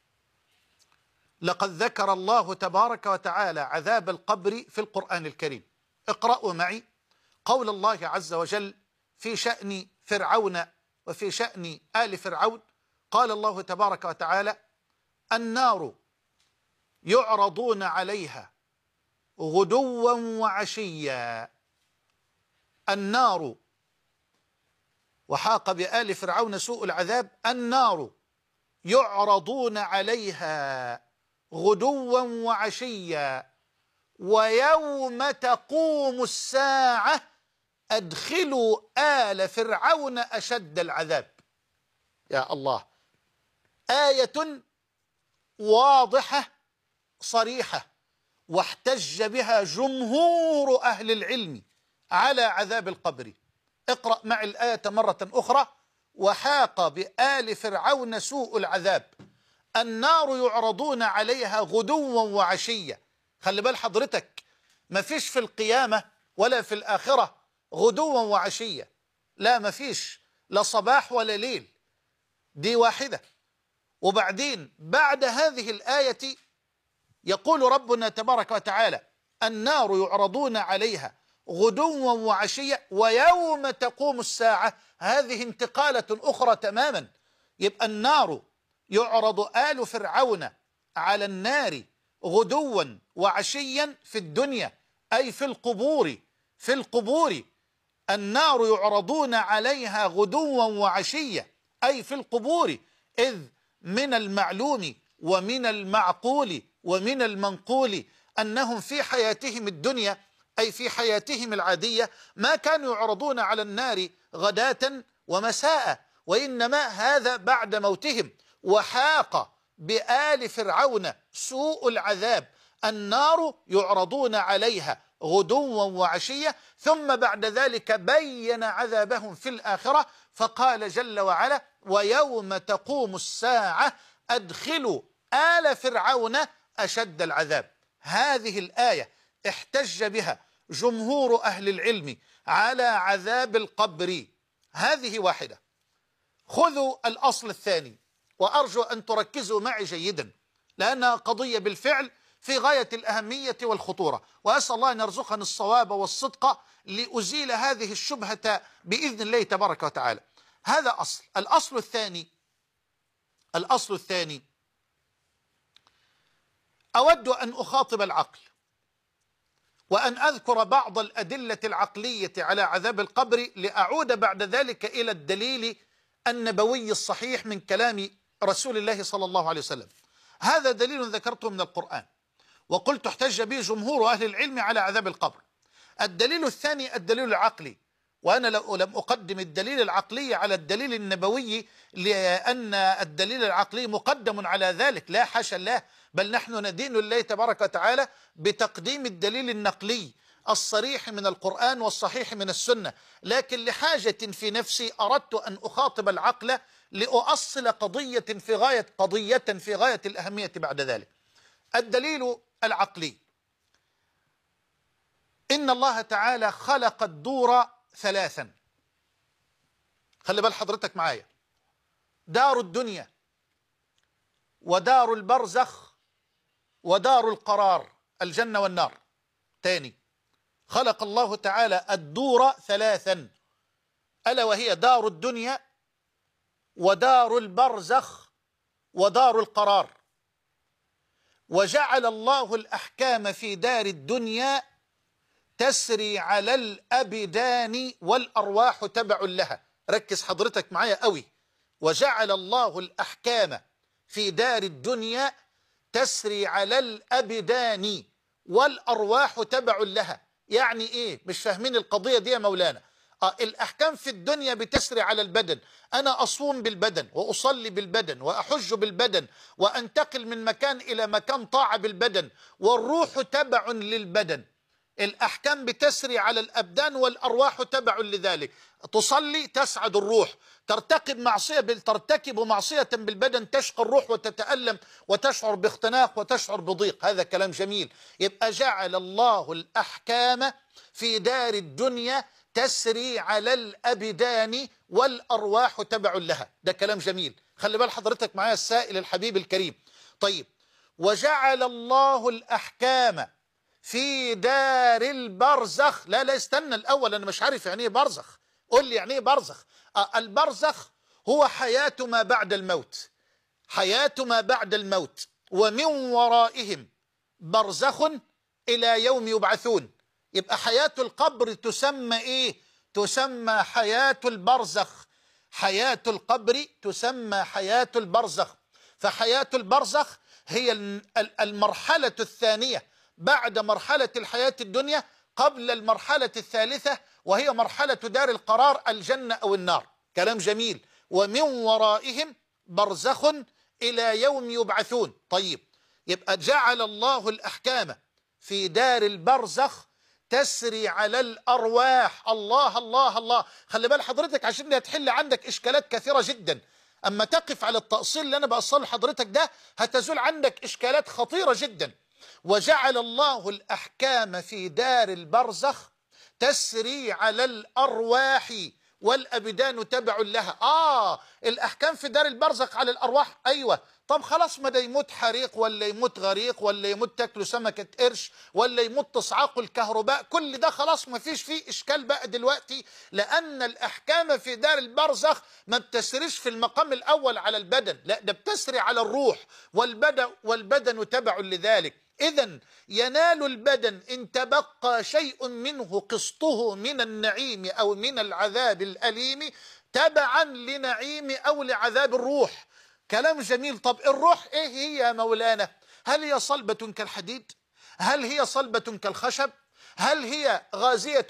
لقد ذكر الله تبارك وتعالى عذاب القبر في القرآن الكريم. اقرأوا معي قول الله عز وجل في شأن فرعون وفي شأن آل فرعون. قال الله تبارك وتعالى: النار يعرضون عليها غدوا وعشيا. النار، وحاق بآل فرعون سوء العذاب. النار يعرضون عليها غدوا وعشيا ويوم تقوم الساعة أدخلوا آل فرعون أشد العذاب. يا الله، آية واضحة صريحة، واحتج بها جمهور أهل العلم على عذاب القبر. اقرأ معي الآية مرة أخرى: وحاق بآل فرعون سوء العذاب. النار يعرضون عليها غدوا وعشيا. خلي بال حضرتك، ما فيش في القيامة ولا في الآخرة غدوا وعشيا، لا، ما فيش، لا صباح ولا ليل، دي واحدة. وبعدين بعد هذه الآية يقول ربنا تبارك وتعالى: النار يعرضون عليها غدوا وعشيا ويوم تقوم الساعة. هذه انتقالة أخرى تماما. يبقى النار يعرض آل فرعون على النار غدوا وعشيا في الدنيا، أي في القبور. في القبور النار يعرضون عليها غدوا وعشيا، أي في القبور. إذ من المعلوم ومن المعقول ومن المنقول أنهم في حياتهم الدنيا، أي في حياتهم العادية، ما كانوا يعرضون على النار غداة ومساء، وإنما هذا بعد موتهم. وحاق بآل فرعون سوء العذاب. النار يعرضون عليها غدوا وعشية. ثم بعد ذلك بين عذابهم في الآخرة فقال جل وعلا: ويوم تقوم الساعة أدخلوا آل فرعون أشد العذاب. هذه الآية احتج بها جمهور أهل العلم على عذاب القبر. هذه واحدة. خذوا الأصل الثاني، وأرجو أن تركزوا معي جيدا، لأنها قضية بالفعل في غاية الأهمية والخطورة، وأسأل الله أن يرزقني الصواب والصدق لأزيل هذه الشبهة بإذن الله تبارك وتعالى. هذا أصل. الأصل الثاني، أود أن أخاطب العقل وأن أذكر بعض الأدلة العقلية على عذاب القبر، لأعود بعد ذلك إلى الدليل النبوي الصحيح من كلام رسول الله صلى الله عليه وسلم. هذا دليل ذكرته من القرآن، وقلت احتج به جمهور أهل العلم على عذاب القبر. الدليل الثاني الدليل العقلي، وأنا لم أقدم الدليل العقلي على الدليل النبوي لأن الدليل العقلي مقدم على ذلك، لا حاشا الله، بل نحن ندين الله تبارك وتعالى بتقديم الدليل النقلي الصريح من القرآن والصحيح من السنة. لكن لحاجة في نفسي أردت أن أخاطب العقل لأؤصل قضية في غاية الأهمية بعد ذلك. الدليل العقلي: إن الله تعالى خلق الدور ثلاثا. خلي بال حضرتك معايا: دار الدنيا، ودار البرزخ، ودار القرار، الجنة والنار. تاني: خلق الله تعالى الدور ثلاثا، ألا وهي دار الدنيا ودار البرزخ ودار القرار. وجعل الله الأحكام في دار الدنيا تسري على الأبدان والأرواح تبع لها. ركز حضرتك معايا قوي. وجعل الله الأحكام في دار الدنيا تسري على الأبدان والأرواح تبع لها. يعني إيه؟ مش فاهمين القضية دي يا مولانا؟ الأحكام في الدنيا بتسري على البدن. أنا أصوم بالبدن، وأصلي بالبدن، وأحج بالبدن، وأنتقل من مكان إلى مكان طاعة بالبدن، والروح تبع للبدن. الأحكام بتسري على الأبدان والأرواح تبع لذلك. تصلي تسعد الروح، ترتكب معصية بالبدن تشقى الروح وتتألم وتشعر باختناق وتشعر بضيق. هذا كلام جميل. يبقى جعل الله الأحكام في دار الدنيا تسري على الأبدان والأرواح تبع لها. ده كلام جميل. خلي بال حضرتك معايا السائل الحبيب الكريم. طيب، وجعل الله الأحكام في دار البرزخ. لا استنى الأول، أنا مش عارف يعني إيه برزخ. قول لي يعني إيه برزخ. البرزخ هو حياة ما بعد الموت، حياة ما بعد الموت، ومن ورائهم برزخ إلى يوم يبعثون. يبقى حياة القبر تسمى إيه؟ تسمى حياة البرزخ. حياة القبر تسمى حياة البرزخ. فحياة البرزخ هي المرحلة الثانية بعد مرحلة الحياة الدنيا، قبل المرحلة الثالثة وهي مرحلة دار القرار، الجنة أو النار. كلام جميل. ومن ورائهم برزخ إلى يوم يبعثون. طيب، يبقى جعل الله الأحكام في دار البرزخ تسري على الأرواح. الله الله الله. خلي بال حضرتك عشان هتحل عندك إشكالات كثيرة جدا. أما تقف على التأصيل اللي أنا بأصل حضرتك ده هتزول عندك إشكالات خطيرة جدا. وجعل الله الأحكام في دار البرزخ تسري على الأرواح والأبدان تبع لها. الأحكام في دار البرزخ على الأرواح. أيوة. طب خلاص، ما ده يموت حريق ولا يموت غريق ولا يموت تاكله سمكة قرش ولا يموت تصعقه الكهرباء، كل ده خلاص ما فيش فيه إشكال بقى دلوقتي، لأن الأحكام في دار البرزخ ما بتسريش في المقام الأول على البدن، لا ده بتسري على الروح والبدن تبع لذلك. إذن ينال البدن إن تبقى شيء منه قسطه من النعيم أو من العذاب الأليم تبعا لنعيم أو لعذاب الروح. كلام جميل. طب الروح إيه هي يا مولانا؟ هل هي صلبة كالحديد؟ هل هي صلبة كالخشب؟ هل هي غازية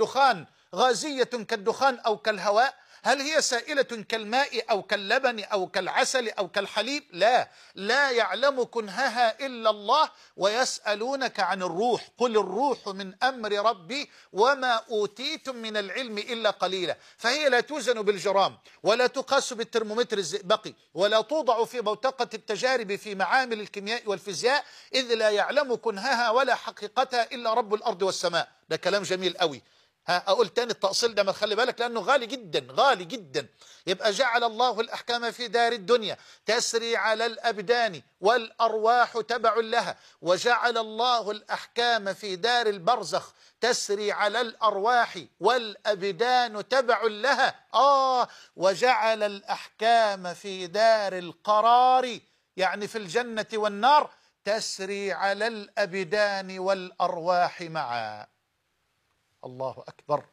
كالدخان أو كالهواء؟ هل هي سائلة كالماء أو كاللبن أو كالعسل أو كالحليب؟ لا يعلم كنهها إلا الله. ويسألونك عن الروح قل الروح من أمر ربي وما أوتيتم من العلم إلا قليلا. فهي لا توزن بالجرام ولا تقاس بالترمومتر الزئبقي ولا توضع في بوتقة التجارب في معامل الكيمياء والفيزياء، إذ لا يعلم كنهها ولا حقيقتها إلا رب الأرض والسماء. ده كلام جميل قوي. أقول تاني التأصيل ده ما تخلي بالك لأنه غالي جدا غالي جدا. يبقى جعل الله الأحكام في دار الدنيا تسري على الأبدان والأرواح تبع لها، وجعل الله الأحكام في دار البرزخ تسري على الأرواح والأبدان تبع لها. وجعل الأحكام في دار القرار، يعني في الجنة والنار، تسري على الأبدان والأرواح معا. الله أكبر.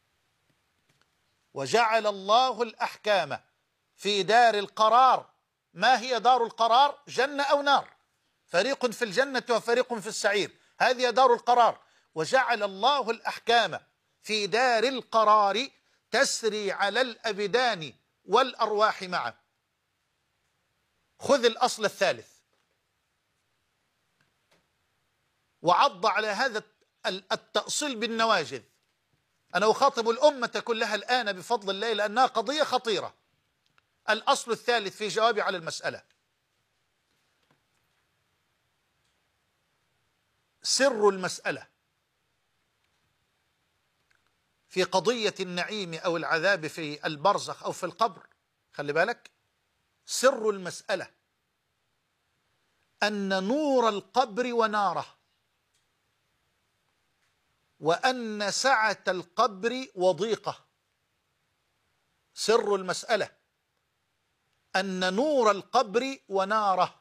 وجعل الله الأحكام في دار القرار. ما هي دار القرار؟ جنة أو نار، فريق في الجنة وفريق في السعير، هذه دار القرار. وجعل الله الأحكام في دار القرار تسري على الأبدان والأرواح معا. خذ الأصل الثالث وعض على هذا التأصيل بالنواجذ. أنا أخاطب الأمة كلها الآن بفضل الله لأنها قضية خطيرة. الأصل الثالث في جوابي على المسألة: سر المسألة في قضية النعيم أو العذاب في البرزخ أو في القبر، خلي بالك، سر المسألة أن نور القبر وناره، وأن سعة القبر وضيقه. سر المسألة أن نور القبر وناره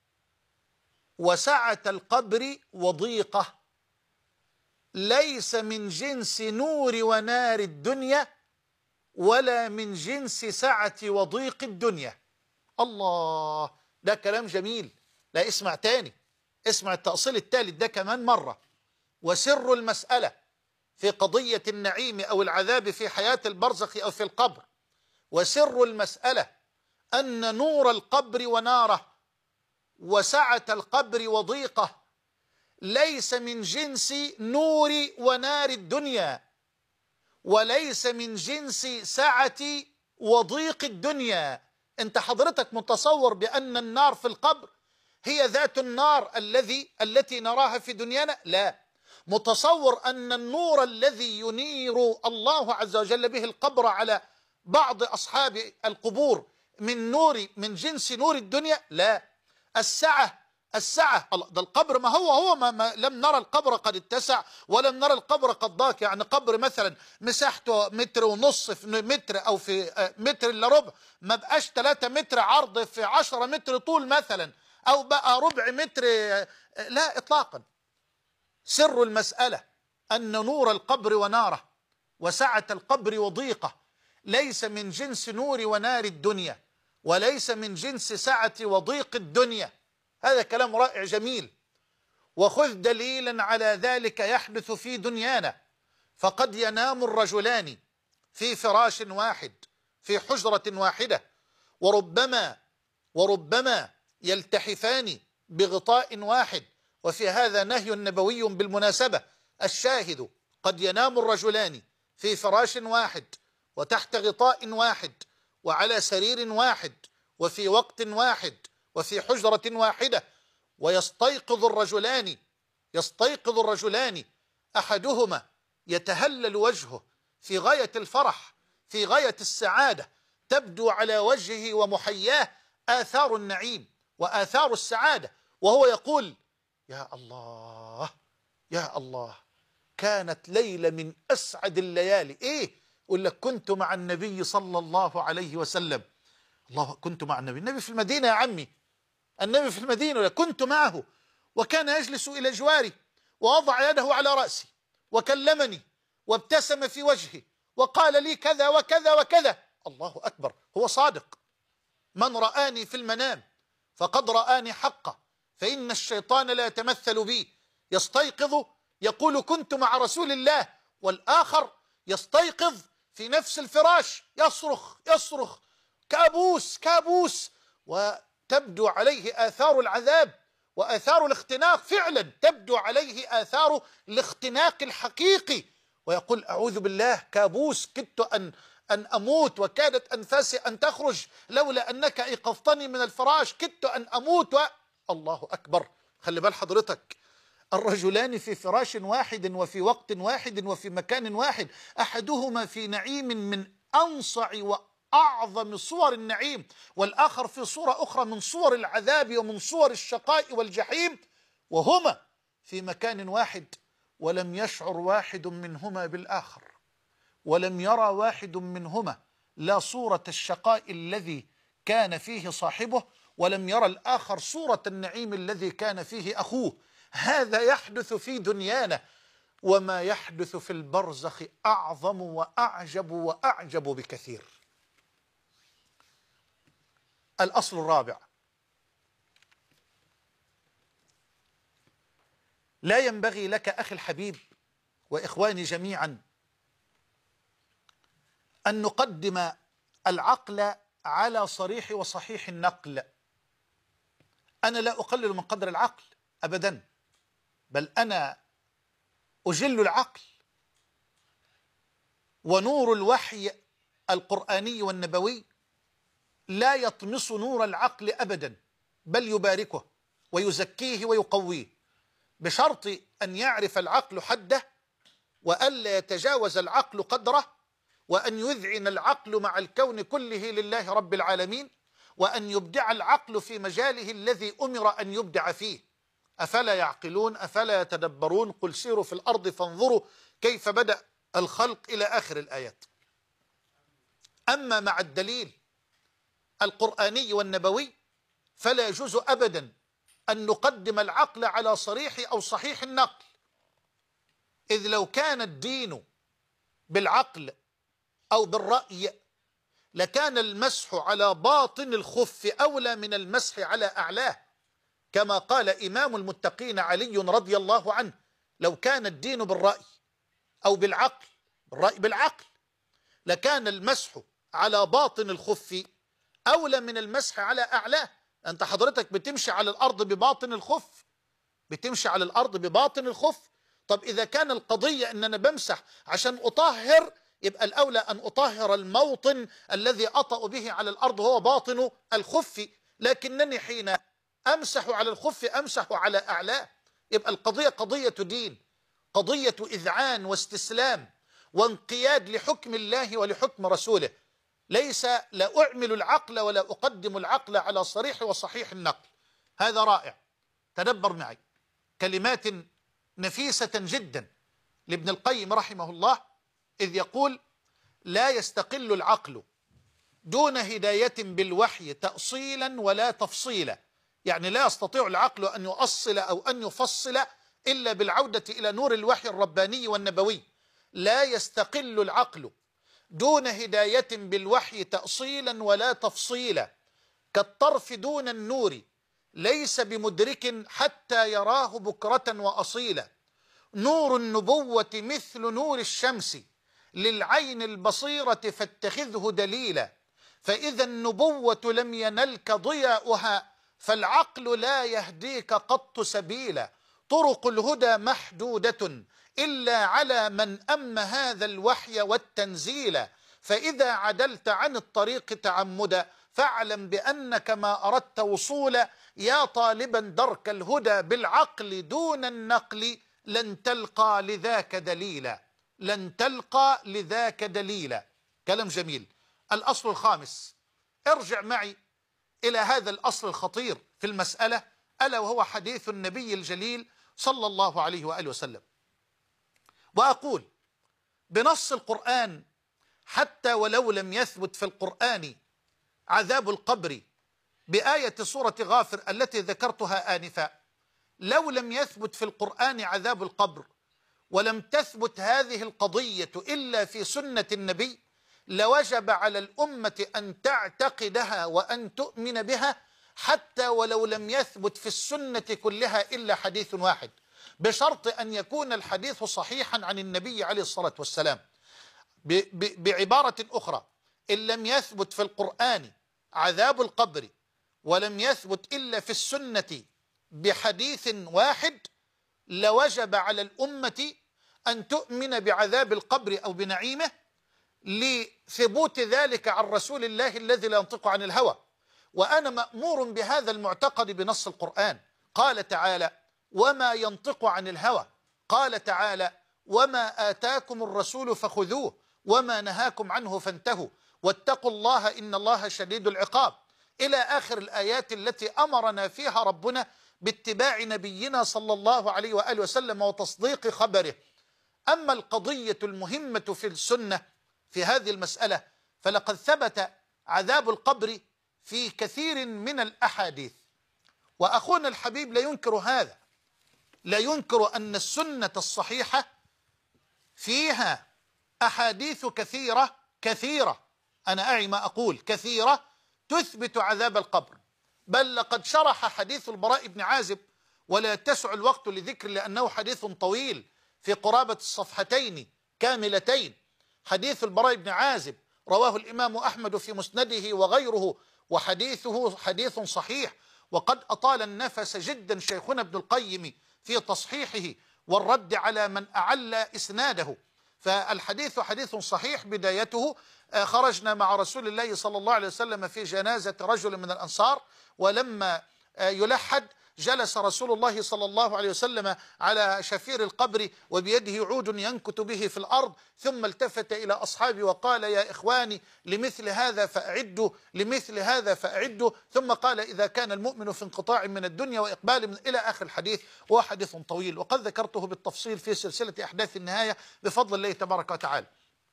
وسعة القبر وضيقه ليس من جنس نور ونار الدنيا ولا من جنس سعة وضيق الدنيا. الله، ده كلام جميل. لا اسمع تاني، اسمع التأصيل الثالث ده كمان مرة. وسر المسألة في قضية النعيم أو العذاب في حياة البرزخ أو في القبر، وسر المسألة أن نور القبر وناره وسعة القبر وضيقه ليس من جنس نور ونار الدنيا، وليس من جنس سعة وضيق الدنيا. انت حضرتك متصور بأن النار في القبر هي ذات النار التي نراها في دنيانا؟ لا. متصور أن النور الذي ينير الله عز وجل به القبر على بعض أصحاب القبور من جنس نور الدنيا؟ لا. السعة ده القبر ما لم نرى القبر قد اتسع ولم نرى القبر قد ضاق. يعني قبر مثلا مساحته 1.5 متر في متر أو في متر إلا ربع، ما بقاش 3 متر عرض في 10 متر طول مثلا، أو بقى ربع متر، لا إطلاقا. سر المسألة أن نور القبر وناره وسعة القبر وضيقه ليس من جنس نور ونار الدنيا، وليس من جنس سعة وضيق الدنيا. هذا كلام رائع جميل. وخذ دليلا على ذلك يحدث في دنيانا، فقد ينام الرجلان في فراش واحد في حجرة واحدة، وربما يلتحفان بغطاء واحد. وفي هذا نهي نبوي بالمناسبة. الشاهد قد ينام الرجلان في فراش واحد وتحت غطاء واحد وعلى سرير واحد وفي وقت واحد وفي حجرة واحدة، ويستيقظ الرجلان أحدهما يتهلل وجهه في غاية الفرح في غاية السعادة، تبدو على وجهه ومحياه آثار النعيم وآثار السعادة، وهو يقول: يا الله يا الله، كانت ليلة من أسعد الليالي. إيه؟ يقول لك: كنت مع النبي صلى الله عليه وسلم. الله، كنت مع النبي في المدينة يا عمي، النبي في المدينة، كنت معه، وكان يجلس إلى جواري ووضع يده على رأسي وكلمني وابتسم في وجهي وقال لي كذا وكذا وكذا. الله أكبر، هو صادق. من رآني في المنام فقد رآني حقا، فإن الشيطان لا يتمثل بي. يستيقظ يقول: كنت مع رسول الله، والآخر يستيقظ في نفس الفراش يصرخ كابوس، وتبدو عليه آثار العذاب وآثار الاختناق. فعلا تبدو عليه آثار الاختناق الحقيقي، ويقول: أعوذ بالله، كابوس، كدت أن أموت، وكادت أنفاسي أن تخرج لولا أنك أيقظتني من الفراش، كدت أن أموت. الله أكبر. خلي بال حضرتك، الرجلان في فراش واحد وفي وقت واحد وفي مكان واحد، أحدهما في نعيم من أنصع وأعظم صور النعيم، والآخر في صورة أخرى من صور العذاب ومن صور الشقاء والجحيم، وهما في مكان واحد، ولم يشعر واحد منهما بالآخر، ولم يرى واحد منهما لا صورة الشقاء الذي كان فيه صاحبه، ولم يرى الآخر صورة النعيم الذي كان فيه أخوه. هذا يحدث في دنيانا، وما يحدث في البرزخ أعظم وأعجب بكثير. الأصل الرابع: لا ينبغي لك أخي الحبيب وإخواني جميعا أن نقدم العقل على صريح وصحيح النقل. أنا لا أقلل من قدر العقل أبدا، بل أنا أجل العقل، ونور الوحي القرآني والنبوي لا يطمس نور العقل أبدا، بل يباركه ويزكيه ويقويه، بشرط أن يعرف العقل حده، وألا يتجاوز العقل قدره، وأن يذعن العقل مع الكون كله لله رب العالمين، وأن يبدع العقل في مجاله الذي أمر أن يبدع فيه. أفلا يعقلون أفلا يتدبرون قل سيروا في الأرض فانظروا كيف بدأ الخلق إلى آخر الآيات. أما مع الدليل القرآني والنبوي فلا يجوز أبدا أن نقدم العقل على صريح أو صحيح النقل، إذ لو كان الدين بالعقل أو بالرأي لكان المسح على باطن الخف أولى من المسح على أعلاه، كما قال إمام المتقين علي رضي الله عنه: لو كان الدين بالرأي أو بالعقل، بالعقل، لكان المسح على باطن الخف أولى من المسح على أعلاه. أنت حضرتك بتمشي على الأرض بباطن الخف، بتمشي على الأرض بباطن الخف. طب إذا كان القضية أن أنا بمسح عشان أطهر، يبقى الأولى أن أطهر الموطن الذي أطأ به على الأرض هو باطن الخف، لكنني حين أمسح على الخف أمسح على أعلاه. يبقى القضية قضية دين، قضية إذعان واستسلام وانقياد لحكم الله ولحكم رسوله. ليس لا أعمل العقل ولا أقدم العقل على صريح وصحيح النقل. هذا رائع. تدبر معي كلمات نفيسة جدا لابن القيم رحمه الله، إذ يقول: لا يستقل العقل دون هداية بالوحي تأصيلا ولا تفصيلا. يعني لا يستطيع العقل أن يؤصل أو أن يفصل إلا بالعودة إلى نور الوحي الرباني والنبوي. لا يستقل العقل دون هداية بالوحي تأصيلا ولا تفصيلا، كالطرف دون النور ليس بمدرك حتى يراه بكرة وأصيلا. نور النبوة مثل نور الشمس للعين البصيرة فاتخذه دليلا، فإذا النبوة لم ينلك ضياؤها فالعقل لا يهديك قط سبيلا. طرق الهدى محدودة إلا على من أم هذا الوحي والتنزيل، فإذا عدلت عن الطريق تعمدا فاعلم بأنك ما أردت وصولا. يا طالبا درك الهدى بالعقل دون النقل لن تلقى لذاك دليلا، لن تلقى لذاك دليلا. كلام جميل. الأصل الخامس، ارجع معي إلى هذا الأصل الخطير في المسألة، ألا وهو حديث النبي الجليل صلى الله عليه وآله وسلم. وأقول بنص القرآن، حتى ولو لم يثبت في القرآن عذاب القبر بآية سورة غافر التي ذكرتها آنفا، لو لم يثبت في القرآن عذاب القبر ولم تثبت هذه القضية إلا في سنة النبي، لوجب على الأمة أن تعتقدها وأن تؤمن بها، حتى ولو لم يثبت في السنة كلها إلا حديث واحد، بشرط أن يكون الحديث صحيحا عن النبي عليه الصلاة والسلام. بعبارة أخرى، إن لم يثبت في القرآن عذاب القبر ولم يثبت إلا في السنة بحديث واحد، لوجب على الأمة أن تؤمن بعذاب القبر أو بنعيمه لثبوت ذلك عن رسول الله الذي لا ينطق عن الهوى. وأنا مأمور بهذا المعتقد بنص القرآن. قال تعالى: وما ينطق عن الهوى. قال تعالى: وما آتاكم الرسول فخذوه وما نهاكم عنه فانتهوا واتقوا الله إن الله شديد العقاب، إلى آخر الآيات التي أمرنا فيها ربنا باتباع نبينا صلى الله عليه وآله وسلم وتصديق خبره. أما القضية المهمة في السنة في هذه المسألة، فلقد ثبت عذاب القبر في كثير من الأحاديث، وأخونا الحبيب لا ينكر هذا، لا ينكر أن السنة الصحيحة فيها أحاديث كثيرة، أنا أعي ما أقول، كثيرة تثبت عذاب القبر. بل لقد شرح حديث البراء بن عازب، ولا تسع الوقت لذكر لأنه حديث طويل في قرابة الصفحتين كاملتين. حديث البراء بن عازب رواه الإمام أحمد في مسنده وغيره، وحديثه حديث صحيح. وقد أطال النفس جدا شيخنا ابن القيم في تصحيحه والرد على من أعل إسناده. فالحديث حديث صحيح. بدايته: خرجنا مع رسول الله صلى الله عليه وسلم في جنازة رجل من الأنصار، ولما يلحد جلس رسول الله صلى الله عليه وسلم على شفير القبر وبيده عود ينكت به في الأرض، ثم التفت إلى أصحابه وقال: يا إخواني لمثل هذا فأعدوا، لمثل هذا فأعدوا. ثم قال: إذا كان المؤمن في انقطاع من الدنيا وإقبال من، إلى آخر الحديث. وهو حديث طويل، وقد ذكرته بالتفصيل في سلسلة أحداث النهاية بفضل الله تبارك وتعالى.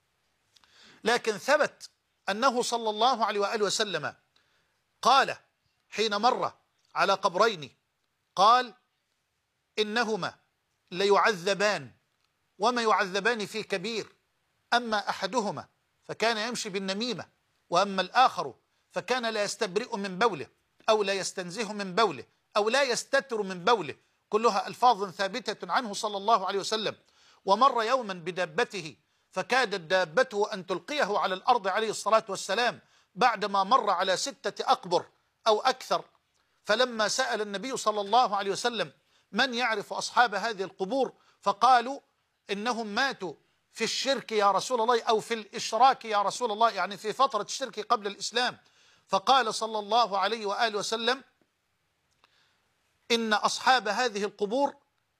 لكن ثبت أنه صلى الله عليه وآله وسلم قال حين مر على قبرين، قال: إنهما ليعذبان وما يعذبان في كبير، أما أحدهما فكان يمشي بالنميمة، وأما الآخر فكان لا يستبرئ من بوله أو لا يستنزه من بوله أو لا يستتر من بوله، كلها ألفاظ ثابتة عنه صلى الله عليه وسلم. ومر يوما بدابته فكادت دابته أن تلقيه على الأرض عليه الصلاة والسلام، بعدما مر على 6 أقبر أو أكثر. فلما سأل النبي صلى الله عليه وسلم من يعرف أصحاب هذه القبور؟ فقالوا إنهم ماتوا في الشرك يا رسول الله، أو في الإشراك يا رسول الله، يعني في فترة الشرك قبل الإسلام. فقال صلى الله عليه وآله وسلم إن أصحاب هذه القبور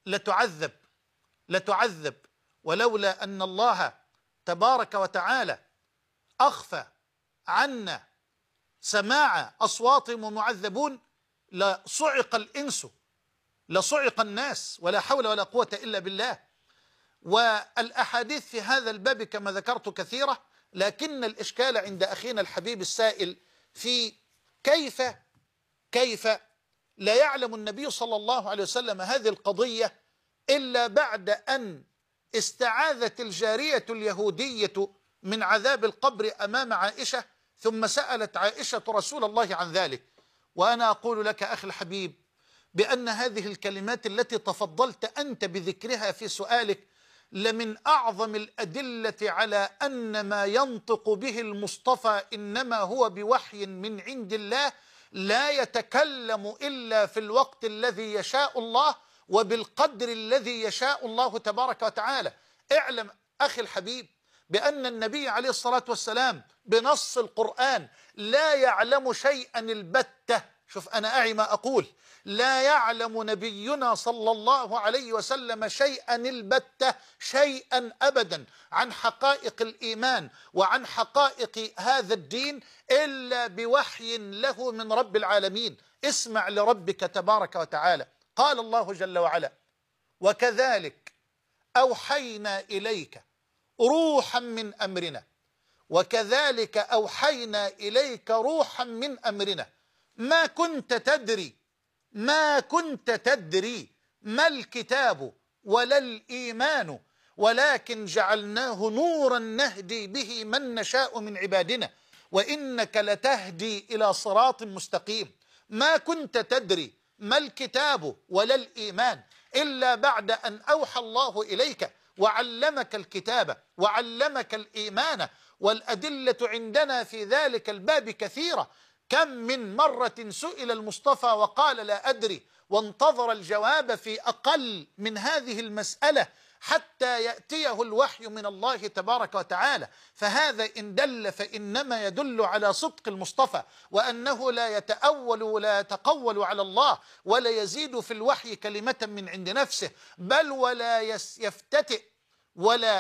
لتعذب، ولولا أن الله تبارك وتعالى أخفى عنا سماع أصواتهم ومعذبون لصعق الإنس، لصعق الناس، ولا حول ولا قوة إلا بالله. والأحاديث في هذا الباب كما ذكرت كثيرة، لكن الإشكال عند أخينا الحبيب السائل في كيف لا يعلم النبي صلى الله عليه وسلم هذه القضية إلا بعد أن استعاذت الجارية اليهودية من عذاب القبر أمام عائشة، ثم سألت عائشة رسول الله عن ذلك. وأنا أقول لك أخي الحبيب بأن هذه الكلمات التي تفضلت أنت بذكرها في سؤالك لمن أعظم الأدلة على أن ما ينطق به المصطفى إنما هو بوحي من عند الله، لا يتكلم إلا في الوقت الذي يشاء الله وبالقدر الذي يشاء الله تبارك وتعالى. اعلم أخي الحبيب بأن النبي عليه الصلاة والسلام بنص القرآن لا يعلم شيئا البتة. شوف أنا أعي ما أقول، لا يعلم نبينا صلى الله عليه وسلم شيئا البتة، شيئا أبدا عن حقائق الإيمان وعن حقائق هذا الدين إلا بوحي له من رب العالمين. اسمع لربك تبارك وتعالى، قال الله جل وعلا: وكذلك أوحينا إليك روحا من أمرنا، وكذلك أوحينا إليك روحا من أمرنا ما كنت تدري ما الكتاب ولا الإيمان ولكن جعلناه نورا نهدي به من نشاء من عبادنا وإنك لتهدي إلى صراط مستقيم. ما كنت تدري ما الكتاب ولا الإيمان إلا بعد أن أوحى الله إليك وعلمك الكتاب وعلمك الإيمان. والأدلة عندنا في ذلك الباب كثيرة. كم من مرة سئل المصطفى وقال لا أدري، وانتظر الجواب في أقل من هذه المسألة حتى يأتيه الوحي من الله تبارك وتعالى. فهذا إن دل فإنما يدل على صدق المصطفى، وأنه لا يتأول ولا يتقول على الله ولا يزيد في الوحي كلمة من عند نفسه، بل ولا يفتتئ ولا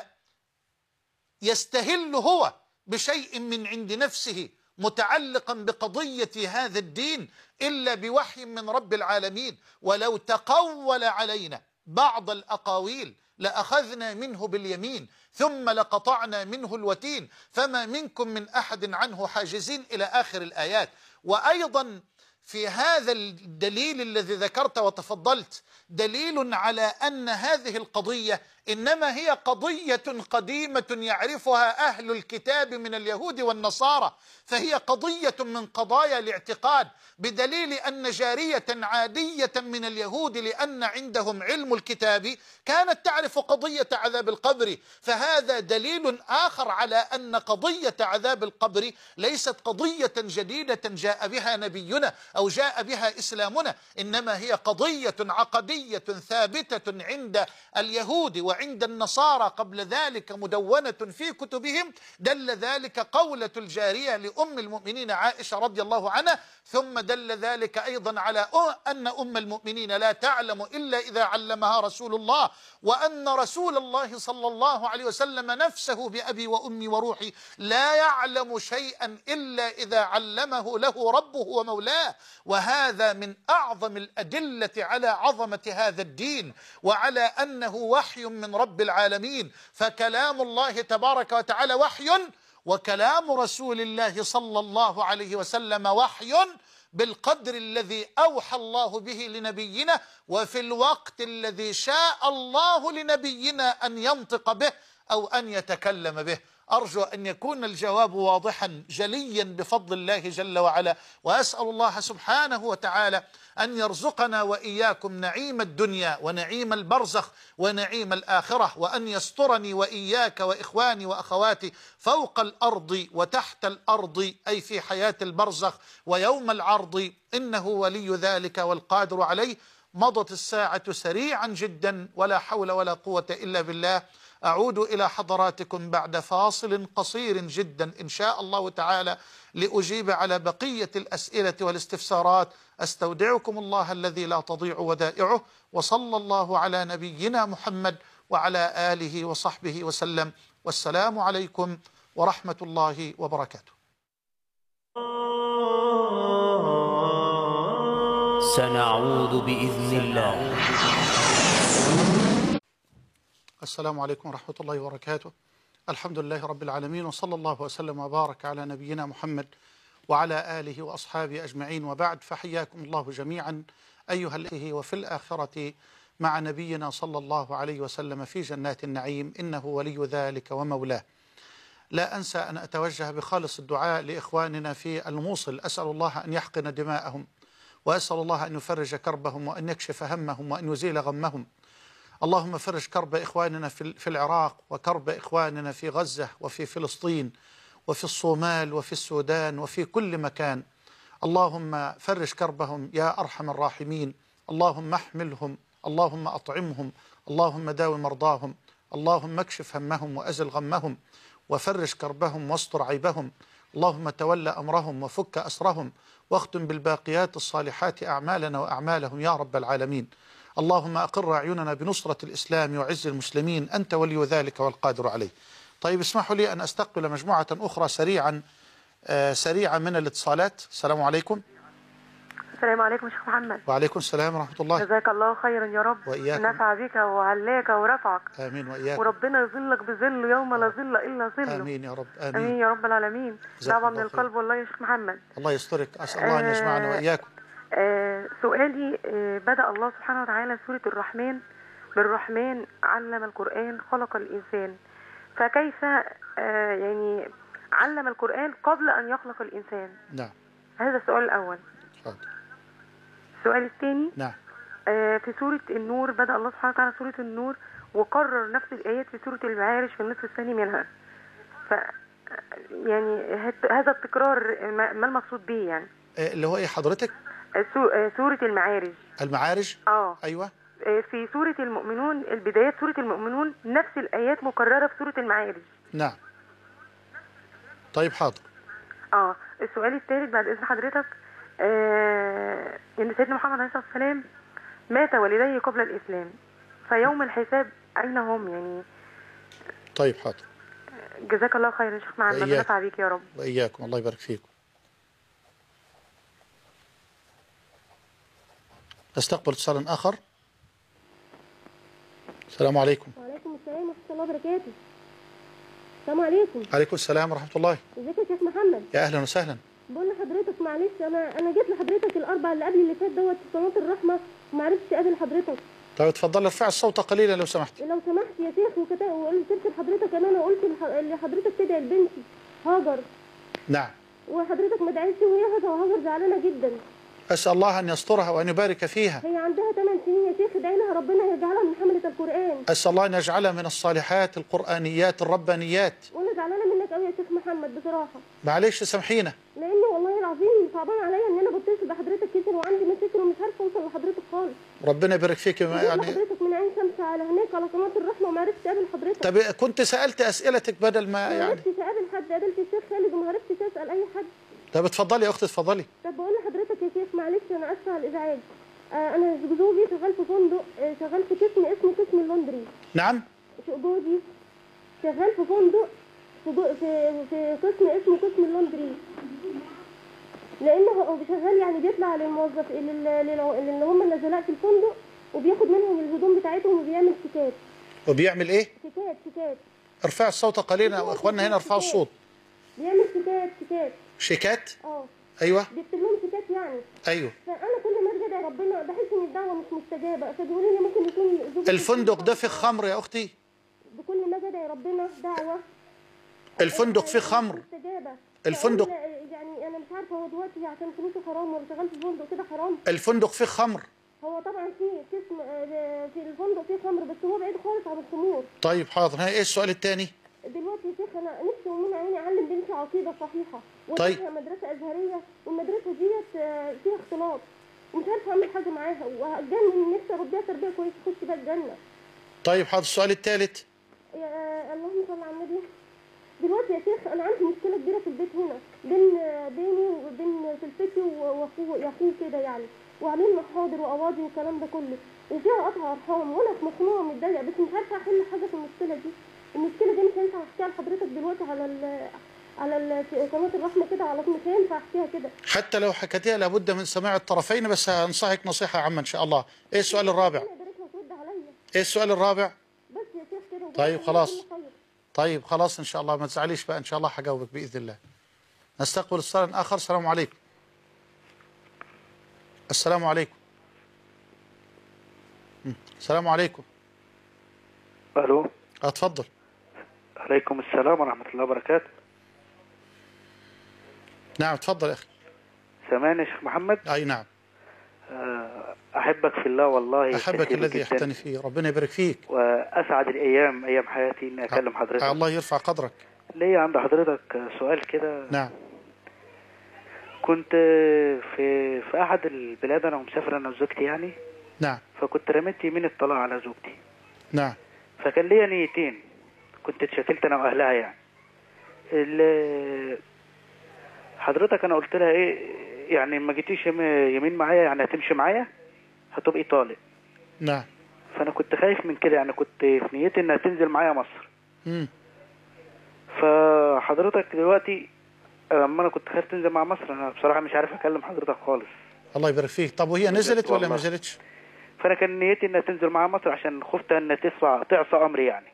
يستهل هو بشيء من عند نفسه متعلقا بقضية هذا الدين إلا بوحي من رب العالمين. ولو تقول علينا بعض الأقاويل لأخذنا منه باليمين ثم لقطعنا منه الوتين فما منكم من أحد عنه حاجزين إلى آخر الآيات. وأيضا في هذا الدليل الذي ذكرت وتفضلت دليل على أن هذه القضية إنما هي قضية قديمة يعرفها أهل الكتاب من اليهود والنصارى، فهي قضية من قضايا الاعتقاد، بدليل أن جارية عادية من اليهود لأن عندهم علم الكتاب كانت تعرف قضية عذاب القبر. فهذا دليل آخر على أن قضية عذاب القبر ليست قضية جديدة جاء بها نبينا أو جاء بها إسلامنا، إنما هي قضية عقدية ثابتة عند اليهود وعند النصارى قبل ذلك مدونة في كتبهم. دل ذلك قولة الجارية لأم المؤمنين عائشة رضي الله عنها، ثم دل ذلك أيضا على أن أم المؤمنين لا تعلم إلا إذا علمها رسول الله، وأن رسول الله صلى الله عليه وسلم نفسه بأبي وأمي وروحي لا يعلم شيئا إلا إذا علمه له ربه ومولاه. وهذا من أعظم الأدلة على عظمة هذا الدين وعلى أنه وحي من رب العالمين. فكلام الله تبارك وتعالى وحي، وكلام رسول الله صلى الله عليه وسلم وحي بالقدر الذي أوحى الله به لنبينا وفي الوقت الذي شاء الله لنبينا أن ينطق به أو أن يتكلم به. أرجو أن يكون الجواب واضحا جليا بفضل الله جل وعلا، وأسأل الله سبحانه وتعالى أن يرزقنا وإياكم نعيم الدنيا ونعيم البرزخ ونعيم الآخرة، وأن يسترني وإياك وإخواني وأخواتي فوق الأرض وتحت الأرض، أي في حياة البرزخ ويوم العرض، إنه ولي ذلك والقادر عليه. مضت الساعة سريعا جدا، ولا حول ولا قوة إلا بالله. أعود إلى حضراتكم بعد فاصل قصير جدا إن شاء الله تعالى لأجيب على بقية الأسئلة والاستفسارات. أستودعكم الله الذي لا تضيع ودائعه، وصلى الله على نبينا محمد وعلى آله وصحبه وسلم، والسلام عليكم ورحمة الله وبركاته. سنعود بإذن الله. السلام عليكم ورحمة الله وبركاته. الحمد لله رب العالمين، وصلى الله وسلم وبارك على نبينا محمد وعلى آله وأصحابه أجمعين، وبعد، فحياكم الله جميعا أيها الأخوة، وفي الآخرة مع نبينا صلى الله عليه وسلم في جنات النعيم، إنه ولي ذلك ومولاه. لا أنسى أن أتوجه بخالص الدعاء لإخواننا في الموصل، أسأل الله أن يحقن دماءهم، وأسأل الله أن يفرج كربهم، وأن يكشف همهم، وأن يزيل غمهم. اللهم فرج كرب إخواننا في العراق، وكرب إخواننا في غزة وفي فلسطين وفي الصومال وفي السودان وفي كل مكان. اللهم فرج كربهم يا أرحم الراحمين. اللهم احملهم، اللهم أطعمهم، اللهم داوي مرضاهم، اللهم اكشف همهم وأزل غمهم، وفرج كربهم واستر عيبهم. اللهم تولى أمرهم وفك أسرهم، واختم بالباقيات الصالحات أعمالنا وأعمالهم يا رب العالمين. اللهم أقر أعيننا بنصرة الإسلام وعز المسلمين، أنت ولي ذلك والقادر عليه. طيب، اسمحوا لي أن أستقبل مجموعة أخرى سريعا من الاتصالات. السلام عليكم. السلام عليكم شيخ محمد. وعليكم السلام ورحمة الله. جزاك الله خيرا يا رب، وإياكم. نفع بك وعلاك ورفعك. آمين وإياكم. وربنا يظلك بظل يوم لا ظل إلا ظله. آمين يا رب. آمين. آمين يا رب العالمين. دعوة من القلب والله يا شيخ محمد. الله يسترك، أسأل الله أن يجمعنا وإياكم. سؤالي، بدأ الله سبحانه وتعالى سورة الرحمن بالرحمن علم القرآن خلق الإنسان، فكيف يعني علم القرآن قبل أن يخلق الإنسان؟ نعم. هذا السؤال الأول. حاضر. السؤال الثاني، نعم. في سورة النور بدأ الله سبحانه وتعالى سورة النور وقرر نفس الآيات في سورة المعارج في النصف الثاني منها، ف يعني هذا التكرار ما المقصود به يعني؟ اللي هو إيه حضرتك؟ سورة المعارج. المعارج؟ أيوة. في سورة المؤمنون، البدايات سورة المؤمنون نفس الآيات مكررة في سورة المعارج. نعم. طيب حاضر. السؤال الثالث بعد إذن حضرتك، إن سيدنا محمد عليه الصلاة والسلام مات والديه قبل الإسلام، فيوم الحساب أين هم يعني؟ طيب حاضر. جزاك الله خيرا يا شيخ محمد، نفع بيك يا رب. وإياكم، الله يبارك فيكم. استقبل اتصال آخر. السلام عليكم. وعليكم السلام ورحمة الله وبركاته. السلام عليكم. عليكم السلام ورحمة الله. ازيك يا شيخ محمد؟ يا أهلا وسهلا. بقول لحضرتك معلش، أنا جيت لحضرتك الأربع اللي قبل اللي فات دوت في صلاة الرحمة وما عرفتش أقابل حضرتك. طيب اتفضل، ارفع الصوت قليلا لو سمحت. لو سمحت يا شيخ، وقلت لحضرتك ان انا قلت لحضرتك تدعي لبنتي هاجر. نعم. وحضرتك ما دعيتش، وهي هاجر زعلانه جدا. أسأل الله أن يسترها وأن يبارك فيها. هي عندها 8 سنين يا شيخ، ادعي لها ربنا يجعلها من حملة القرآن. أسأل الله أن يجعلها من الصالحات القرآنيات الربانيات. وانا زعلانه منك قوي يا شيخ محمد بصراحه. معلش سامحينا. لان والله العظيم صعبان عليا ان انا بتصل بحضرتك كتير وعندي مشاكل ومش عارفه اوصل لحضرتك خالص. ربنا يبارك فيك. يعني حضرتك من عين شمس على هناك على قناه الرحمه وما عرفتش اقابل حضرتك. طب كنت سألت أسئلتك بدل ما يعني. ما عرفتش اقابل حد، قابلت الشيخ خالد وما عرفتش اسال اي حد. طب اتفضلي يا أختي اتفضلي. طب بقول لحضرتك يا شيخ معلش انا اسفه على الازعاج. انا زوجي شغال في فندق، شغال في قسم اسمه قسم اللوندري. نعم. جوزي شغال في فندق في قسم اسمه قسم اللوندري، لانه هو شغال يعني بيطلع للموظف اللي هم النزلاء في الفندق وبياخد منهم الهدوم بتاعتهم وبيعمل شيكات. وبيعمل ايه؟ شيكات. ارفع الصوت قليلا واخواننا هنا ارفعوا الصوت. بيعمل شيكات. ايوه. بيكتب لهم شيكات يعني. ايوه. فانا كل ما ادعي ربنا بحس ان الدعوه مش مستجابه، فبيقولوا لي ممكن يكون الفندق ده فيه خمر يا اختي. بكل ما ادعي ربنا دعوه. الفندق فيه خمر. الفندق يعني انا مش عارفه هو دلوقتي عشان فلوسه حرام ولا شغال في الفندق كده حرام. الفندق فيه خمر. هو طبعا في قسم في الفندق فيه خمر، بس هو بعيد خالص عن الخمور. طيب حاضر. ايه السؤال الثاني؟ دلوقتي يا شيخ انا نفسي ومن عيني اعلم بنتي عقيده صحيحه، طيب. وديها مدرسه ازهريه، والمدرسه ديت فيها اختلاط، ومش عارفه اعمل حاجه معاها وهتجنن، نفسي اربيها تربيه كويسه تخش بيها الجنه. طيب حاضر. السؤال الثالث. اللهم صل على النبي. دلوقتي يا شيخ انا عندي مشكله كبيره في البيت هنا بيني وبين سلفتي واخوه كده يعني، وعاملين محاضر وقواضي والكلام ده كله، وفيها قطع ارحام، وانا مخنوقه ومتضايقه بس مش عارفه احل حاجه في المشكله دي. المشكله دي مش هينفع احكيها لحضرتك دلوقتي على قناه الرحمه كده على طول، مش هينفع احكيها كده. حتى لو حكيتيها لابد من سماع الطرفين، بس هنصحك نصيحه عامه ان شاء الله. ايه السؤال الرابع؟ ايه السؤال الرابع؟ بس يا شيخ كده. طيب خلاص. طيب خلاص ان شاء الله ما تزعليش بقى، ان شاء الله هجاوبك باذن الله. نستقبل اتصال اخر. السلام عليكم. السلام عليكم. السلام عليكم. الو. اتفضل. عليكم السلام ورحمه الله وبركاته. نعم اتفضل يا اخي. سامعني يا شيخ محمد؟ اي نعم. احبك في الله والله. احبك الذي يحتني فيه، ربنا يبارك فيك. واسعد ايام حياتي اني اكلم حضرتك. الله يرفع قدرك. ليا عند حضرتك سؤال كده. نعم. كنت في احد البلاد، انا ومسافر انا وزوجتي يعني. نعم. فكنت رميت يمين الطلاق على زوجتي. نعم. فكان ليا نيتين، كنت اتشكلت انا واهلها يعني. حضرتك انا قلت لها ايه يعني، ما جيتيش يمين معايا يعني هتمشي معايا هتبقي طالق. نعم. فانا كنت خايف من كده يعني، كنت في نيتي انها تنزل معايا مصر. فحضرتك دلوقتي لما انا كنت خايف تنزل مع مصر، انا بصراحه مش عارف اكلم حضرتك خالص. الله يبارك فيك. طب وهي نزلت ولا ما نزلتش؟ فانا كان نيتي انها تنزل معايا مصر عشان خفت ان تعصى امري يعني.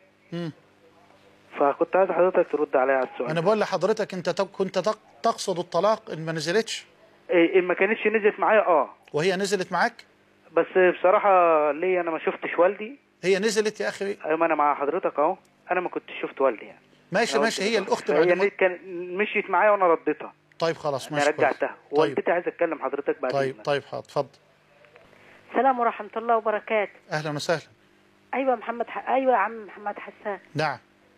فكنت عايز حضرتك ترد عليا على السؤال. انا بقول لحضرتك انت كنت تقصد الطلاق ان ما نزلتش؟ ان ما كانتش نزلت معايا وهي نزلت معاك؟ بس بصراحه ليه انا ما شفتش والدي. هي نزلت يا اخي. ايوه انا مع حضرتك اهو، انا ما كنتش شفت والدي يعني. ماشي هي الاخت هي كان مشيت معايا وانا رديتها. طيب خلاص ماشي. انا رجعتها ووالدتي عايزه اتكلم حضرتك بعدين. طيب حاضر اتفضل. السلام ورحمه الله وبركاته. اهلا وسهلا. ايوه ايوه يا عم محمد حسان. نعم.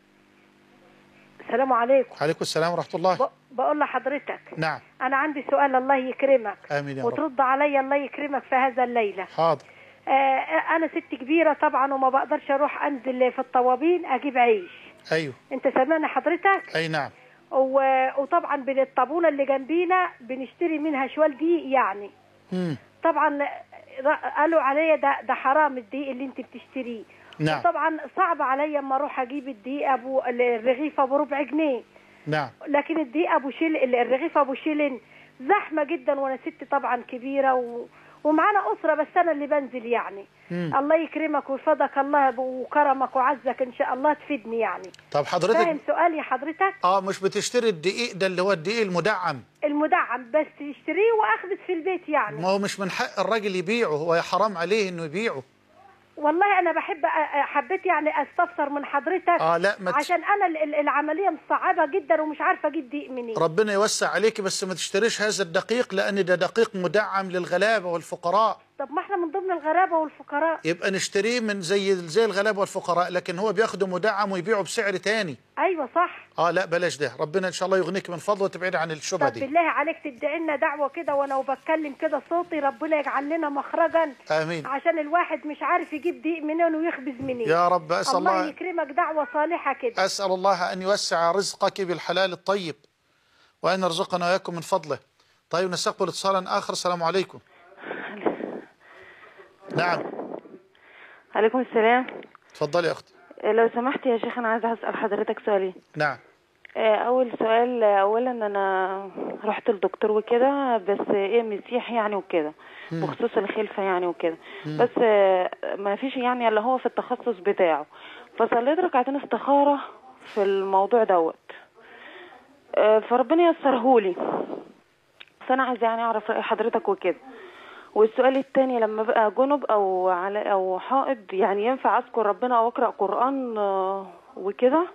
السلام عليكم. عليكم السلام ورحمه الله. بقول لحضرتك. نعم. انا عندي سؤال، الله يكرمك. امين يا رب. وترد عليا الله يكرمك في هذا الليله. حاضر. انا ست كبيره طبعا وما بقدرش اروح انزل في الطوابين اجيب عيش. ايوه. انت سامعني حضرتك؟ اي نعم. وطبعا بالطابونه اللي جنبينا بنشتري منها شوال دقيق يعني. طبعا قالوا عليا ده حرام الدقيق اللي انت بتشتريه. نعم. طبعا صعب عليا اما اروح اجيب الدقيق الرغيف ابو ربع جنيه. نعم. لكن الدقيق الرغيف ابو شيلن زحمه جدا، وانا ست طبعا كبيره ومعانا اسره، بس انا اللي بنزل يعني. الله يكرمك ويفضلك الله وكرمك وعزك ان شاء الله تفيدني يعني. طب حضرتك فاهم سؤالي حضرتك؟ مش بتشتري الدقيق ده اللي هو الدقيق المدعم؟ المدعم بس تشتريه واخبز في البيت يعني. ما هو مش من حق الراجل يبيعه، هو حرام عليه انه يبيعه. والله انا حبيت يعني استفسر من حضرتك. لا عشان انا العمليه مصعبه جدا ومش عارفه اجيب دقيق منين. ربنا يوسع عليكي، بس ما تشتريش هذا الدقيق لان ده دقيق مدعم للغلابه والفقراء. طب ما احنا من ضمن الغلابه والفقراء. يبقى نشتريه من زي الغلابه والفقراء، لكن هو بياخده مدعم ويبيعه بسعر تاني. ايوه صح. لا بلاش ده، ربنا ان شاء الله يغنيك من فضله وتبعد عن الشبهه دي. طب بالله عليك تدعي لنا دعوه كده وانا وبتكلم كده صوتي ربنا يجعل لنا مخرجا. امين. عشان الواحد مش عارف يجيب دقيق منين ويخبز منين. يا رب اسال الله يكرمك دعوه صالحه كده. اسال الله ان يوسع رزقك بالحلال الطيب وان يرزقنا واياكم من فضله. طيب نستقبل اتصالا اخر. السلام عليكم. نعم. عليكم السلام. اتفضلي يا اختي. لو سمحت يا شيخ انا عايزه اسال حضرتك سؤالين. نعم. اول سؤال، اولا انا رحت للدكتور وكده، بس مسيح يعني وكده بخصوص الخلفه يعني وكده، بس ما فيش يعني الا هو في التخصص بتاعه. فصليت ركعتين استخاره في الموضوع دوت، فربنا يسرهولي. فانا عايزه يعني اعرف راي حضرتك وكده. والسؤال الثاني، لما بقى جنب او حائض يعني ينفع اذكر ربنا او اقرا قران وكده؟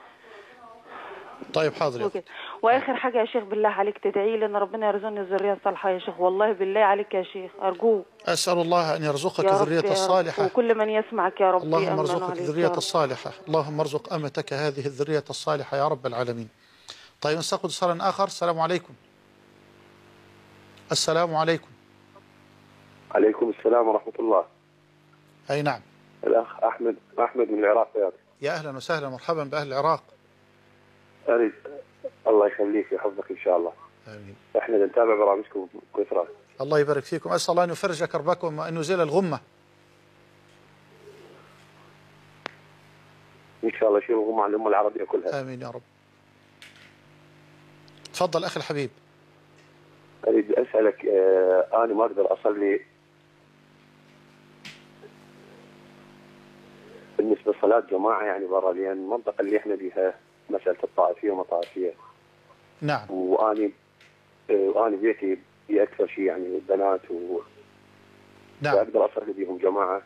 طيب حاضر. واخر حاجه يا شيخ بالله عليك تدعي لي ان ربنا يرزقني الذريه الصالحه يا شيخ، والله بالله عليك يا شيخ ارجوك. اسال الله ان يرزقك الذريه الصالحه وكل من يسمعك يا رب. اللهم ارزقك الذريه الصالحه، اللهم ارزق امتك هذه الذريه الصالحه يا رب العالمين. طيب نستقبل اتصالا اخر. السلام عليكم. السلام عليكم. عليكم السلام ورحمة الله. أي نعم. الأخ أحمد من العراق يا أخي. يا أهلا وسهلا مرحبا بأهل العراق. أريد الله يخليك ويحفظك إن شاء الله. آمين. إحنا نتابع برامجكم بكثرة. الله يبارك فيكم، أسأل الله أن يفرج كربكم وأن يزيل الغمة. إن شاء الله يشيل الغمة عن الأمة العربية كلها. آمين يا رب. تفضل أخي الحبيب. أريد أسألك، أنا ما أقدر أصلي بالنسبة لصلاة جماعة يعني برا، لأن المنطقة اللي إحنا بيها مسألة الطائفية وما طائفية. نعم. وأنا بيتي أكثر شيء يعني بنات نعم. فأقدر أصلي بيهم جماعة،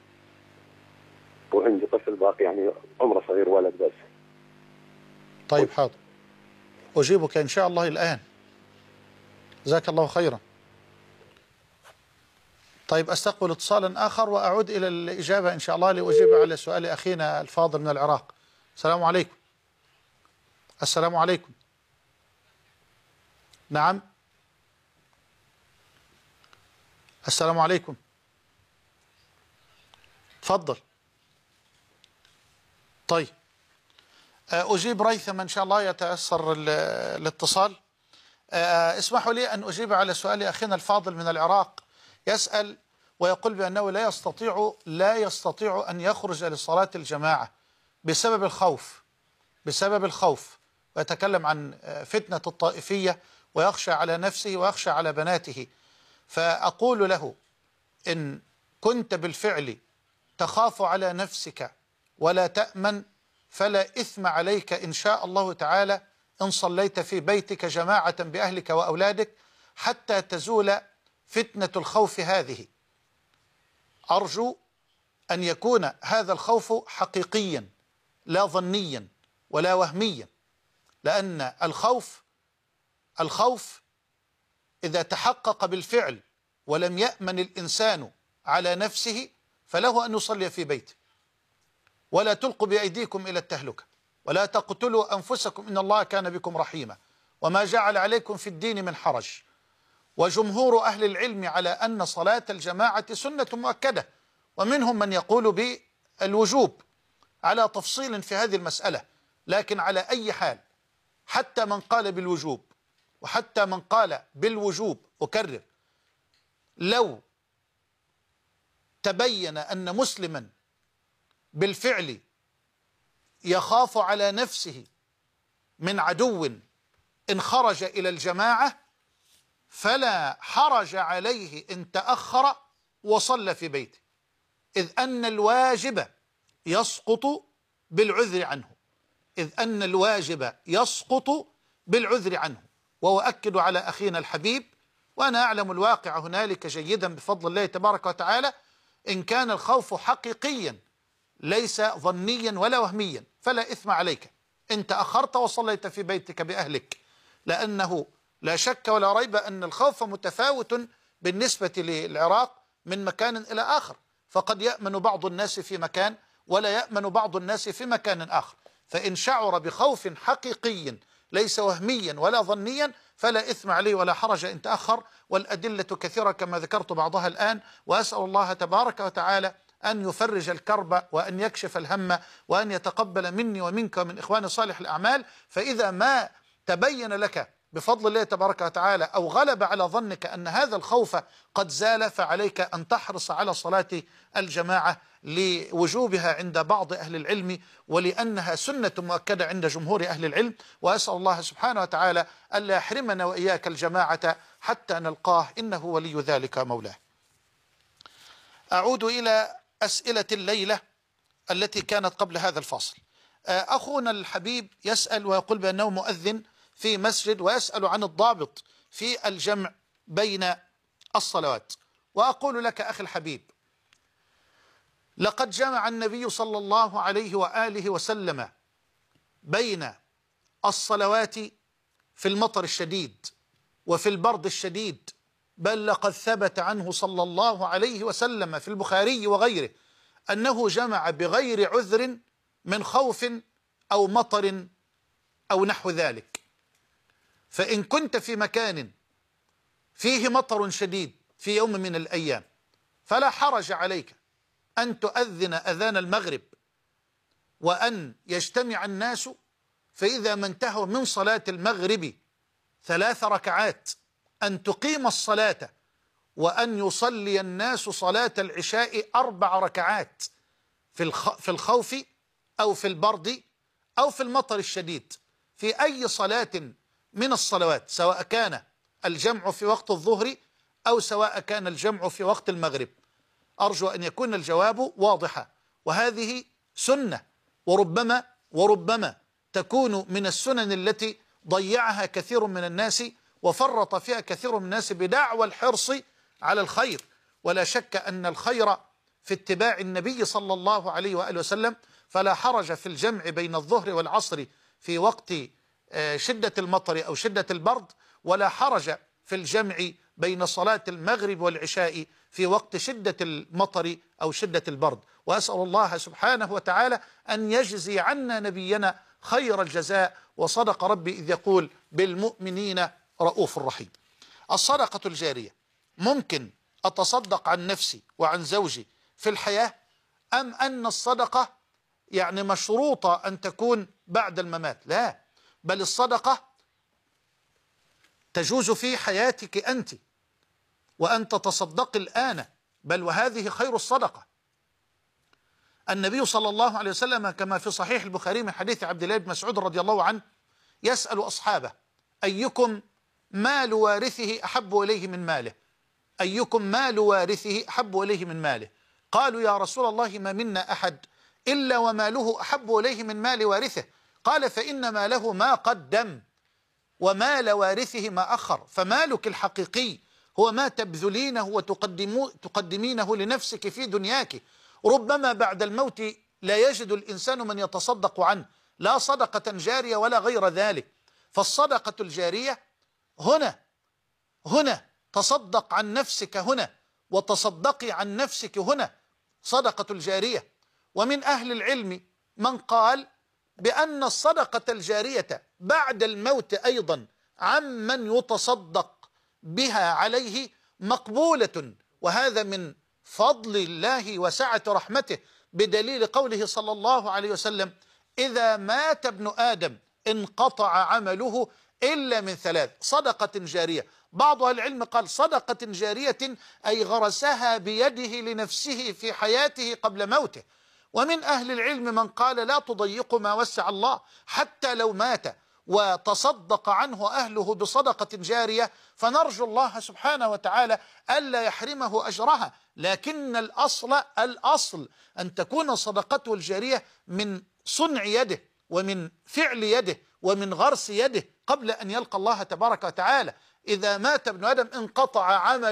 وعندي طفل باقي يعني عمره صغير ولد بس. طيب حاضر، أجيبك إن شاء الله الآن. جزاك الله خيرا. طيب أستقبل اتصالا آخر وأعود إلى الإجابة إن شاء الله لأجيب على سؤال أخينا الفاضل من العراق. السلام عليكم. السلام عليكم. نعم. السلام عليكم. تفضل. طيب أجيب ريثما إن شاء الله يتأثر الاتصال. اسمحوا لي أن أجيب على سؤال أخينا الفاضل من العراق. يسأل ويقول بأنه لا يستطيع أن يخرج لصلاة الجماعة بسبب الخوف، ويتكلم عن فتنة الطائفية ويخشى على نفسه ويخشى على بناته. فأقول له: إن كنت بالفعل تخاف على نفسك ولا تأمن فلا إثم عليك إن شاء الله تعالى إن صليت في بيتك جماعة بأهلك وأولادك حتى تزول فتنة الخوف هذه. أرجو أن يكون هذا الخوف حقيقيا لا ظنيا ولا وهميا، لأن الخوف إذا تحقق بالفعل ولم يأمن الإنسان على نفسه فله أن يصلي في بيته. ولا تلقوا بأيديكم إلى التهلكة ولا تقتلوا أنفسكم إن الله كان بكم رحيما وما جعل عليكم في الدين من حرج. وجمهور أهل العلم على أن صلاة الجماعة سنة مؤكدة، ومنهم من يقول بالوجوب على تفصيل في هذه المسألة. لكن على أي حال، حتى من قال بالوجوب وحتى من قال بالوجوب، أكرر، لو تبين أن مسلما بالفعل يخاف على نفسه من عدو إن خرج إلى الجماعة فلا حرج عليه إن تأخر وصلى في بيته، إذ أن الواجب يسقط بالعذر عنه. وأؤكد على أخينا الحبيب، وأنا أعلم الواقع هنالك جيدا بفضل الله تبارك وتعالى، إن كان الخوف حقيقيا ليس ظنيا ولا وهميا فلا إثم عليك إن تأخرت وصليت في بيتك بأهلك، لأنه لا شك ولا ريب أن الخوف متفاوت بالنسبة للعراق من مكان إلى آخر، فقد يأمن بعض الناس في مكان ولا يأمن بعض الناس في مكان آخر. فإن شعر بخوف حقيقي ليس وهميا ولا ظنيا فلا إثم عليه ولا حرج إن تأخر، والأدلة كثيرة كما ذكرت بعضها الآن. وأسأل الله تبارك وتعالى أن يفرج الكرب وأن يكشف الهم وأن يتقبل مني ومنك ومن إخواني صالح الأعمال. فإذا ما تبين لك بفضل الله تبارك وتعالى أو غلب على ظنك أن هذا الخوف قد زال، فعليك أن تحرص على صلاة الجماعة لوجوبها عند بعض أهل العلم ولأنها سنة مؤكدة عند جمهور أهل العلم. وأسأل الله سبحانه وتعالى ألا يحرمنا وإياك الجماعة حتى نلقاه إنه ولي ذلك مولاه. أعود إلى أسئلة الليلة التي كانت قبل هذا الفاصل. أخونا الحبيب يسأل ويقول بأنه مؤذن في مسجد ويسأل عن الضابط في الجمع بين الصلوات. وأقول لك أخي الحبيب، لقد جمع النبي صلى الله عليه وآله وسلم بين الصلوات في المطر الشديد وفي البرد الشديد، بل لقد ثبت عنه صلى الله عليه وسلم في البخاري وغيره أنه جمع بغير عذر من خوف أو مطر أو نحو ذلك. فإن كنت في مكان فيه مطر شديد في يوم من الأيام فلا حرج عليك أن تؤذن أذان المغرب وأن يجتمع الناس، فإذا ما انتهوا من صلاة المغرب 3 ركعات أن تقيم الصلاة وأن يصلي الناس صلاة العشاء 4 ركعات في الخوف أو في البرد أو في المطر الشديد، في أي صلاة من الصلوات، سواء كان الجمع في وقت الظهر أو سواء كان الجمع في وقت المغرب. أرجو أن يكون الجواب واضحا، وهذه سنة وربما تكون من السنن التي ضيعها كثير من الناس وفرط فيها كثير من الناس بدعوى الحرص على الخير. ولا شك أن الخير في اتباع النبي صلى الله عليه وآله وسلم، فلا حرج في الجمع بين الظهر والعصر في وقت شدة المطر أو شدة البرد، ولا حرج في الجمع بين صلاة المغرب والعشاء في وقت شدة المطر أو شدة البرد. وأسأل الله سبحانه وتعالى أن يجزي عنا نبينا خير الجزاء، وصدق ربي إذ يقول بالمؤمنين رؤوف رحيم. الصدقة الجارية ممكن أتصدق عن نفسي وعن زوجي في الحياة، أم أن الصدقة يعني مشروطة أن تكون بعد الممات؟ لا، بل الصدقة تجوز في حياتك أنت، وأن تتصدق الآن، بل وهذه خير الصدقة. النبي صلى الله عليه وسلم كما في صحيح البخاري من حديث عبد الله بن مسعود رضي الله عنه يسأل أصحابه: أيكم مال وارثه أحب إليه من ماله؟ أيكم مال وارثه أحب إليه من ماله؟ قالوا: يا رسول الله ما منا أحد إلا وماله أحب إليه من مال وارثه. قال: فإن ماله ما قدم ومال وارثه ما أخر، فمالك الحقيقي هو ما تبذلينه وتقدمينه لنفسك في دنياك. ربما بعد الموت لا يجد الإنسان من يتصدق عنه، لا صدقة جارية ولا غير ذلك. فالصدقة الجارية هنا تصدق عن نفسك هنا، وتصدقي عن نفسك هنا، صدقة الجارية. ومن أهل العلم من قال بأن الصدقة الجارية بعد الموت أيضا عمن يتصدق بها عليه مقبولة، وهذا من فضل الله وسعة رحمته، بدليل قوله صلى الله عليه وسلم: إذا مات ابن آدم انقطع عمله إلا من 3: صدقة جارية. بعض أهل العلم قال صدقة جارية أي غرسها بيده لنفسه في حياته قبل موته. ومن أهل العلم من قال لا تضيق ما وسع الله، حتى لو مات وتصدق عنه أهله بصدقة جارية فنرجو الله سبحانه وتعالى ألا يحرمه أجرها، لكن الأصل أن تكون صدقته الجارية من صنع يده ومن فعل يده ومن غرس يده قبل أن يلقى الله تبارك وتعالى. إذا مات ابن آدم انقطع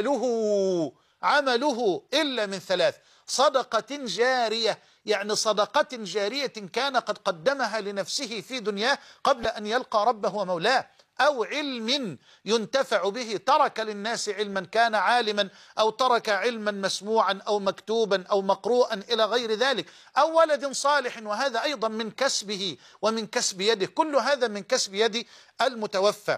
عمله إلا من 3: صدقة جارية، يعني صدقة جارية كان قد قدمها لنفسه في دنياه قبل أن يلقى ربه ومولاه، أو علم ينتفع به، ترك للناس علما كان عالما، أو ترك علما مسموعا أو مكتوبا أو مقروءا إلى غير ذلك، أو ولد صالح، وهذا أيضا من كسبه ومن كسب يده، كل هذا من كسب يد المتوفى.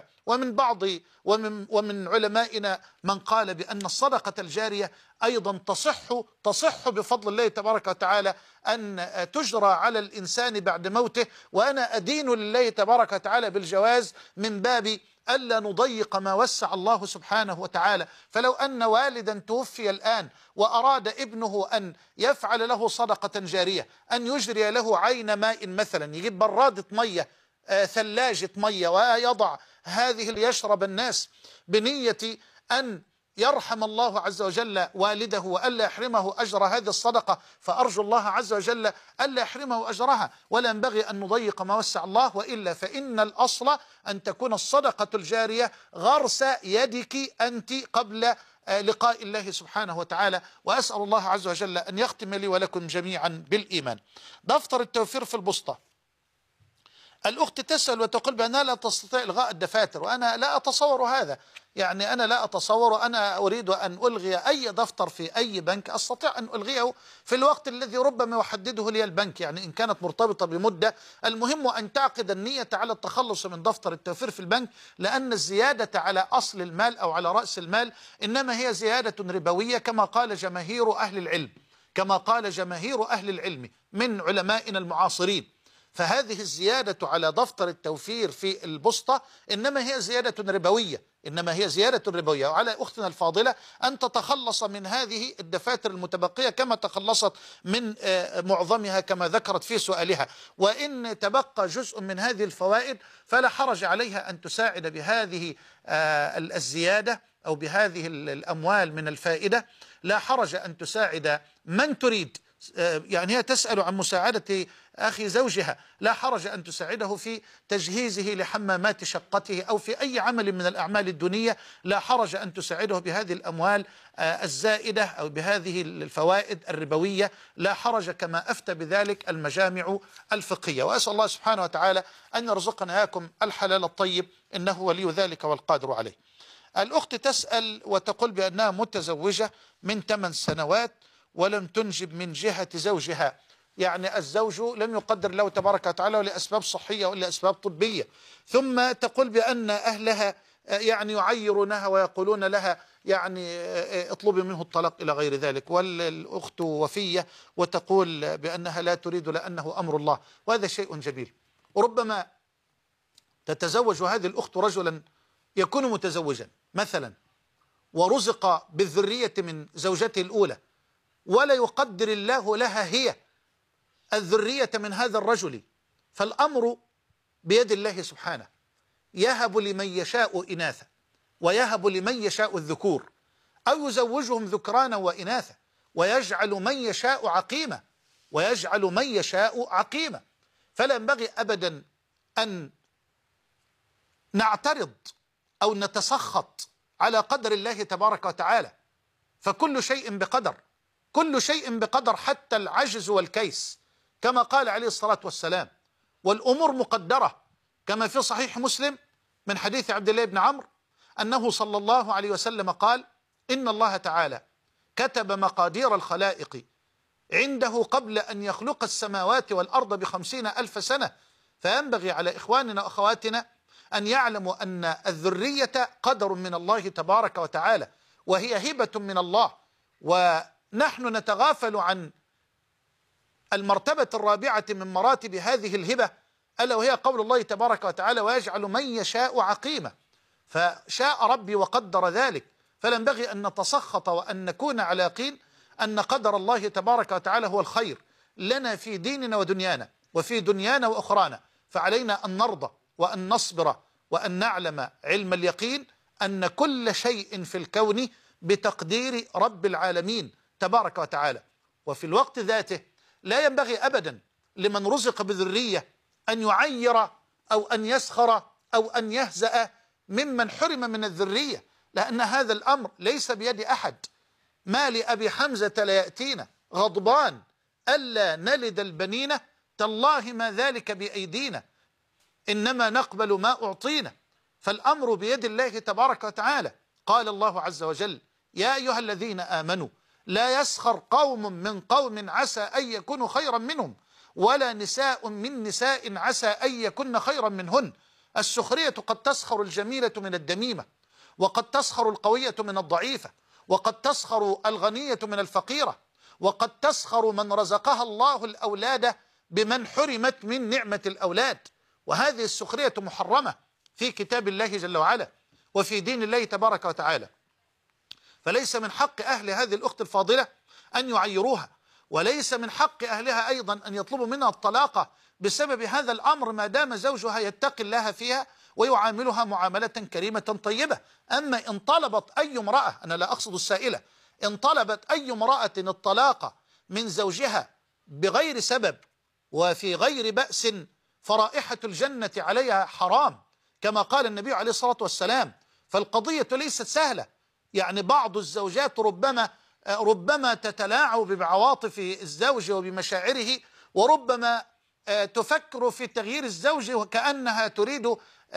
ومن علمائنا من قال بأن الصدقة الجارية أيضا تصح بفضل الله تبارك وتعالى أن تجرى على الإنسان بعد موته، وأنا أدين لله تبارك وتعالى بالجواز من باب ألا نضيق ما وسع الله سبحانه وتعالى. فلو أن والدا توفي الآن وأراد ابنه أن يفعل له صدقة جارية، أن يجري له عين ماء مثلا، يجيب برادة مية، ثلاجة مية، ويضع هذه ليشرب الناس بنية أن يرحم الله عز وجل والده وألا يحرمه أجر هذه الصدقة، فأرجو الله عز وجل ألا يحرمه أجرها، ولا ينبغي أن نضيق ما وسع الله، وإلا فإن الأصل أن تكون الصدقة الجارية غرس يدك أنت قبل لقاء الله سبحانه وتعالى. وأسأل الله عز وجل أن يختم لي ولكم جميعا بالإيمان. دفتر التوفير في البسطة الأخت تسأل وتقول بأنها لا تستطيع إلغاء الدفاتر، وأنا لا أتصور هذا. يعني أنا لا أتصور، أنا أريد أن ألغي أي دفتر في أي بنك أستطيع أن ألغيه في الوقت الذي ربما يحدده لي البنك، يعني إن كانت مرتبطة بمدة. المهم أن تعقد النية على التخلص من دفتر التوفير في البنك، لأن الزيادة على أصل المال أو على رأس المال إنما هي زيادة ربوية كما قال جماهير أهل العلم، كما قال جماهير أهل العلم من علمائنا المعاصرين. فهذه الزيادة على دفتر التوفير في البسطة إنما هي زيادة ربوية، إنما هي زيادة ربوية. وعلى أختنا الفاضلة أن تتخلص من هذه الدفاتر المتبقية كما تخلصت من معظمها كما ذكرت في سؤالها. وإن تبقى جزء من هذه الفوائد فلا حرج عليها أن تساعد بهذه الزيادة أو بهذه الأموال من الفائدة، لا حرج أن تساعد من تريد. يعني هي تسأل عن مساعدة أخي زوجها، لا حرج أن تساعده في تجهيزه لحمامات شقته أو في أي عمل من الأعمال الدنيا، لا حرج أن تساعده بهذه الأموال الزائدة أو بهذه الفوائد الربوية، لا حرج كما أفتى بذلك المجامع الفقهية. وأسأل الله سبحانه وتعالى أن يرزقنا إياكم الحلال الطيب إنه ولي ذلك والقادر عليه. الأخت تسأل وتقول بأنها متزوجة من 8 سنوات ولم تنجب من جهة زوجها، يعني الزوج لم يقدر له تبارك وتعالى لأسباب صحية ولا أسباب طبية، ثم تقول بأن أهلها يعني يعيرونها ويقولون لها يعني اطلبي منه الطلاق إلى غير ذلك، والأخت وفية وتقول بأنها لا تريد لأنه أمر الله، وهذا شيء جميل. وربما تتزوج هذه الأخت رجلا يكون متزوجا مثلا ورزق بالذرية من زوجته الأولى، ولا يقدر الله لها هي الذرية من هذا الرجل، فالأمر بيد الله سبحانه، يهب لمن يشاء إناثا ويهب لمن يشاء الذكور، أو يزوجهم ذكرانا وإناثا ويجعل من يشاء عقيما ويجعل من يشاء عقيما. فلا ينبغي أبدا أن نعترض أو نتسخط على قدر الله تبارك وتعالى، فكل شيء بقدر، كل شيء بقدر حتى العجز والكيس كما قال عليه الصلاة والسلام. والأمور مقدرة كما في صحيح مسلم من حديث عبد الله بن عمرو أنه صلى الله عليه وسلم قال: إن الله تعالى كتب مقادير الخلائق عنده قبل أن يخلق السماوات والأرض ب50,000 سنة، فينبغي على إخواننا وأخواتنا أن يعلموا أن الذرية قدر من الله تبارك وتعالى، وهي هبة من الله، ونحن نتغافل عن المرتبة الرابعة من مراتب هذه الهبة، ألا وهي قول الله تبارك وتعالى: ويجعل من يشاء عقيما. فشاء ربي وقدر ذلك، فلا ينبغي أن نتسخط وأن نكون على يقين أن قدر الله تبارك وتعالى هو الخير لنا في ديننا ودنيانا وفي دنيانا وأخرانا. فعلينا أن نرضى وأن نصبر وأن نعلم علم اليقين أن كل شيء في الكون بتقدير رب العالمين تبارك وتعالى. وفي الوقت ذاته لا ينبغي أبدا لمن رزق بذرية أن يعير أو أن يسخر أو أن يهزأ ممن حرم من الذرية، لأن هذا الأمر ليس بيد أحد. ما لأبي حمزة لا يأتينا غضبان ألا نلد البنين، تالله ما ذلك بأيدينا، إنما نقبل ما أعطينا. فالأمر بيد الله تبارك وتعالى. قال الله عز وجل: يا أيها الذين آمنوا لا يسخر قوم من قوم عسى أن يكونوا خيرا منهم ولا نساء من نساء عسى أن يكن خيرا منهن. السخرية قد تسخر الجميلة من الدميمة، وقد تسخر القوية من الضعيفة، وقد تسخر الغنية من الفقيرة، وقد تسخر من رزقها الله الأولاد بمن حرمت من نعمة الأولاد. وهذه السخرية محرمة في كتاب الله جل وعلا وفي دين الله تبارك وتعالى. فليس من حق أهل هذه الأخت الفاضلة أن يعيروها، وليس من حق أهلها أيضا أن يطلبوا منها الطلاق بسبب هذا الأمر ما دام زوجها يتقي الله فيها ويعاملها معاملة كريمة طيبة. أما إن طلبت أي امرأة، أنا لا أقصد السائلة، إن طلبت أي امرأة الطلاق من زوجها بغير سبب وفي غير بأس فرائحة الجنة عليها حرام كما قال النبي عليه الصلاة والسلام. فالقضية ليست سهلة، يعني بعض الزوجات ربما تتلاعب بعواطف الزوج وبمشاعره، وربما تفكر في تغيير الزوج وكأنها تريد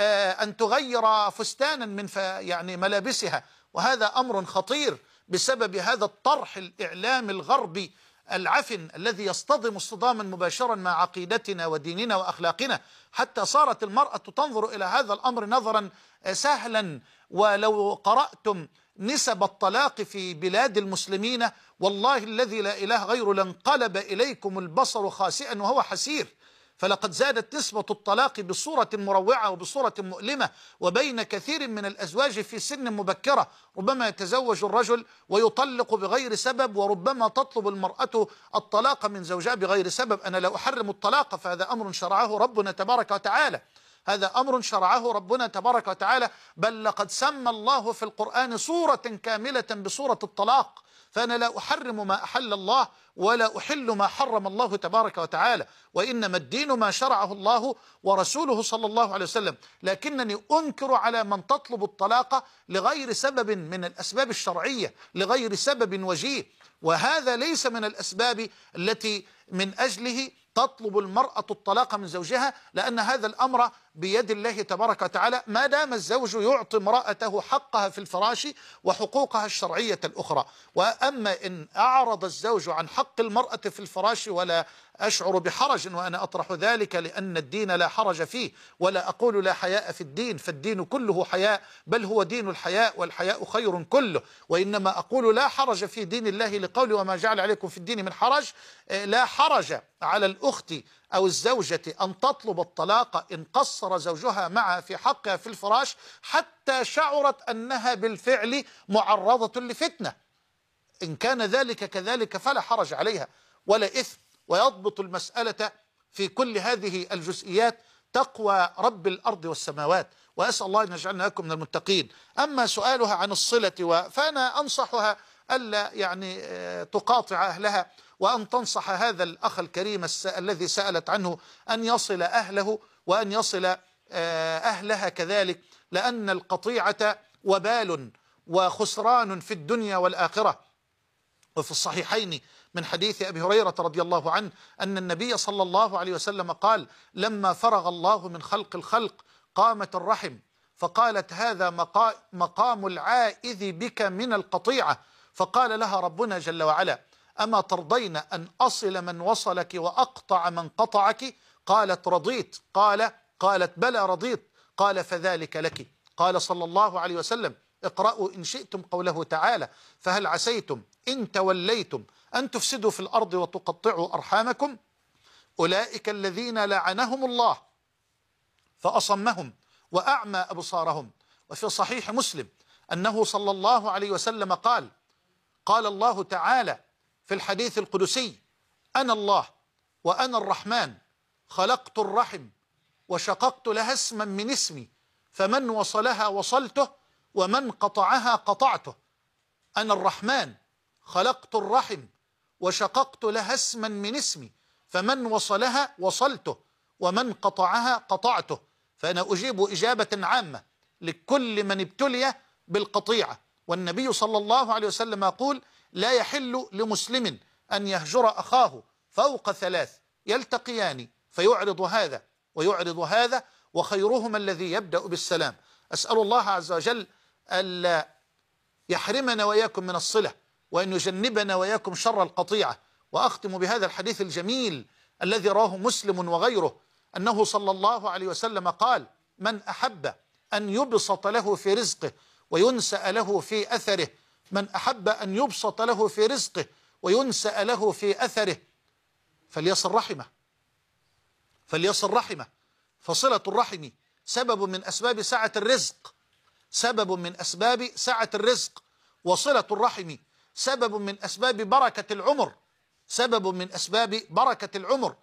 أن تغير فستانا من يعني ملابسها، وهذا أمر خطير بسبب هذا الطرح الإعلامي الغربي العفن الذي يصطدم اصطداما مباشرا مع عقيدتنا وديننا وأخلاقنا، حتى صارت المرأة تنظر إلى هذا الأمر نظرا سهلا. ولو قرأتم نسب الطلاق في بلاد المسلمين والله الذي لا إله غيره لانقلب إليكم البصر خاسئا وهو حسير. فلقد زادت نسبة الطلاق بصورة مروعة وبصورة مؤلمة، وبين كثير من الأزواج في سن مبكرة ربما يتزوج الرجل ويطلق بغير سبب، وربما تطلب المرأة الطلاق من زوجها بغير سبب. أنا لا أحرم الطلاق، فهذا أمر شرعه ربنا تبارك وتعالى، هذا أمر شرعه ربنا تبارك وتعالى، بل لقد سمى الله في القرآن سورة كاملة بسورة الطلاق. فأنا لا أحرم ما أحل الله ولا أحل ما حرم الله تبارك وتعالى، وإنما الدين ما شرعه الله ورسوله صلى الله عليه وسلم. لكنني أنكر على من تطلب الطلاق لغير سبب من الأسباب الشرعية، لغير سبب وجيه، وهذا ليس من الأسباب التي من أجله تطلب المرأة الطلاق من زوجها، لأن هذا الأمر بيد الله تبارك وتعالى ما دام الزوج يعطي امرأته حقها في الفراش وحقوقها الشرعية الأخرى. وأما إن أعرض الزوج عن حق المرأة في الفراش ولا أشعر بحرج وأنا أطرح ذلك، لأن الدين لا حرج فيه، ولا أقول لا حياء في الدين، فالدين كله حياء، بل هو دين الحياء، والحياء خير كله. وإنما أقول لا حرج في دين الله لقول وما جعل عليكم في الدين من حرج. لا حرج على الأخت أو الزوجة أن تطلب الطلاق إن قصر زوجها معها في حقها في الفراش حتى شعرت أنها بالفعل معرضة لفتنة. إن كان ذلك كذلك فلا حرج عليها ولا إثم. ويضبط المسألة في كل هذه الجزئيات تقوى رب الأرض والسماوات، وأسأل الله أن يجعلنا لكم من المتقين. أما سؤالها عن الصلة فأنا أنصحها ألا يعني تقاطع أهلها، وأن تنصح هذا الأخ الكريم الذي سألت عنه أن يصل أهله وأن يصل أهلها كذلك، لأن القطيعة وبال وخسران في الدنيا والآخرة. وفي الصحيحين من حديث أبي هريرة رضي الله عنه أن النبي صلى الله عليه وسلم قال: لما فرغ الله من خلق الخلق قامت الرحم فقالت: هذا مقام العائذ بك من القطيعة. فقال لها ربنا جل وعلا: أما ترضين أن أصل من وصلك وأقطع من قطعك؟ قالت: رضيت. قالت: بلى رضيت. قال: فذلك لك. قال صلى الله عليه وسلم: اقرأوا إن شئتم قوله تعالى: فهل عسيتم إن توليتم أن تفسدوا في الأرض وتقطعوا أرحامكم؟ أولئك الذين لعنهم الله فأصمهم وأعمى أبصارهم. وفي صحيح مسلم أنه صلى الله عليه وسلم قال: قال الله تعالى في الحديث القدسي: أنا الله وأنا الرحمن خلقت الرحم وشققت لها اسما من اسمي فمن وصلها وصلته ومن قطعها قطعته. أنا الرحمن خلقت الرحم وشققت لها اسما من اسمي فمن وصلها وصلته ومن قطعها قطعته. فأنا أجيب إجابة عامة لكل من ابتلي بالقطيعة. والنبي صلى الله عليه وسلم يقول: لا يحل لمسلم أن يهجر أخاه فوق 3 يلتقيان فيعرض هذا ويعرض هذا وخيرهما الذي يبدأ بالسلام. أسأل الله عز وجل ألا يحرمنا وإياكم من الصلة، وأن يجنبنا وإياكم شر القطيعة. وأختم بهذا الحديث الجميل الذي رواه مسلم وغيره أنه صلى الله عليه وسلم قال: من أحب أن يبسط له في رزقه وينسأ له في أثره، من أحب أن يبسط له في رزقه وينسأ له في أثره فليصل رحمه، فليصل رحمه. فصلة الرحم سبب من أسباب سعة الرزق، سبب من أسباب سعة الرزق. وصلة الرحم سبب من أسباب بركة العمر، سبب من أسباب بركة العمر.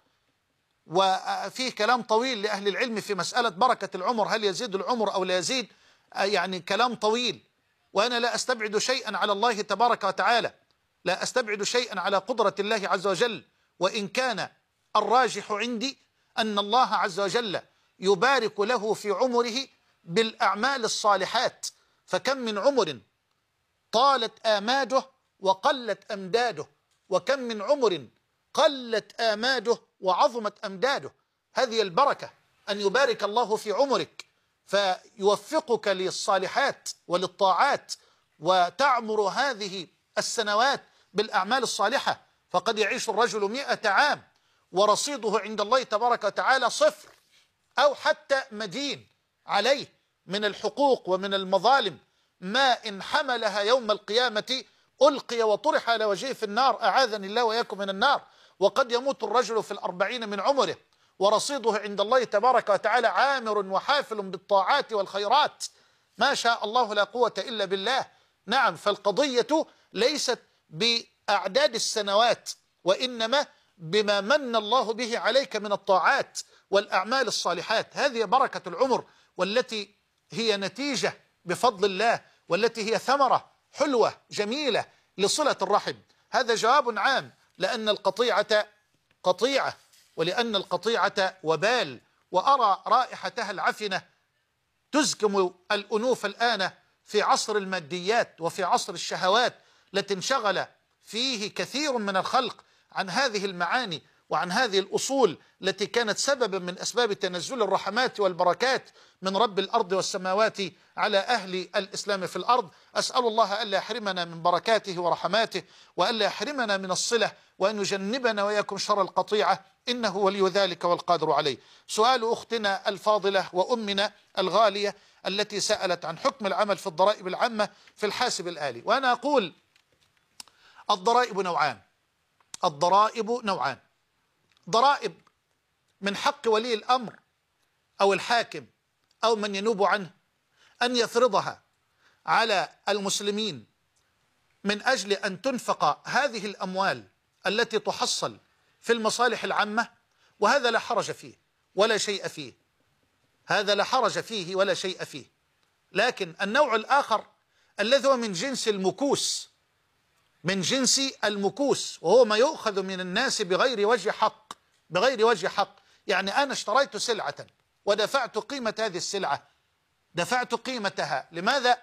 وفيه كلام طويل لأهل العلم في مسألة بركة العمر، هل يزيد العمر أو لا يزيد، يعني كلام طويل. وأنا لا أستبعد شيئا على الله تبارك وتعالى، لا أستبعد شيئا على قدرة الله عز وجل، وإن كان الراجح عندي أن الله عز وجل يبارك له في عمره بالأعمال الصالحات. فكم من عمر طالت آماده وقلت أمداده، وكم من عمر قلت آماده وعظمت أمداده. هذه البركة، أن يبارك الله في عمرك فيوفقك للصالحات وللطاعات وتعمر هذه السنوات بالأعمال الصالحة. فقد يعيش الرجل 100 عام ورصيده عند الله تبارك وتعالى صفر، أو حتى مدين عليه من الحقوق ومن المظالم ما إن حملها يوم القيامة ألقي وطرح على وجهه في النار، أعاذني الله وإياكم من النار. وقد يموت الرجل في 40 من عمره ورصيده عند الله تبارك وتعالى عامر وحافل بالطاعات والخيرات، ما شاء الله لا قوة إلا بالله. نعم، فالقضية ليست بأعداد السنوات، وإنما بما من الله به عليك من الطاعات والأعمال الصالحات. هذه بركة العمر، والتي هي نتيجة بفضل الله، والتي هي ثمرة حلوة جميلة لصلة الرحم. هذا جواب عام، لأن القطيعة قطيعة، ولأن القطيعة وبال، وأرى رائحتها العفنة تزكم الأنوف الآن في عصر الماديات وفي عصر الشهوات، التي انشغل فيه كثير من الخلق عن هذه المعاني وعن هذه الأصول التي كانت سببا من أسباب تنزل الرحمات والبركات من رب الأرض والسماوات على أهل الإسلام في الأرض. أسأل الله ألا يحرمنا من بركاته ورحماته، وألا يحرمنا من الصلة، وأن يجنبنا وإياكم شر القطيعة، إنه ولي ذلك والقادر عليه. سؤال أختنا الفاضلة وأمنا الغالية التي سألت عن حكم العمل في الضرائب العامة في الحاسب الآلي، وأنا أقول الضرائب نوعان. الضرائب نوعان: ضرائب من حق ولي الأمر أو الحاكم أو من ينوب عنه أن يفرضها على المسلمين من أجل أن تنفق هذه الأموال التي تحصل في المصالح العامة، وهذا لا حرج فيه ولا شيء فيه، هذا لا حرج فيه ولا شيء فيه. لكن النوع الآخر الذي هو من جنس المكوس، من جنس المكوس، وهو ما يؤخذ من الناس بغير وجه حق، بغير وجه حق. يعني أنا اشتريت سلعة ودفعت قيمة هذه السلعة، دفعت قيمتها، لماذا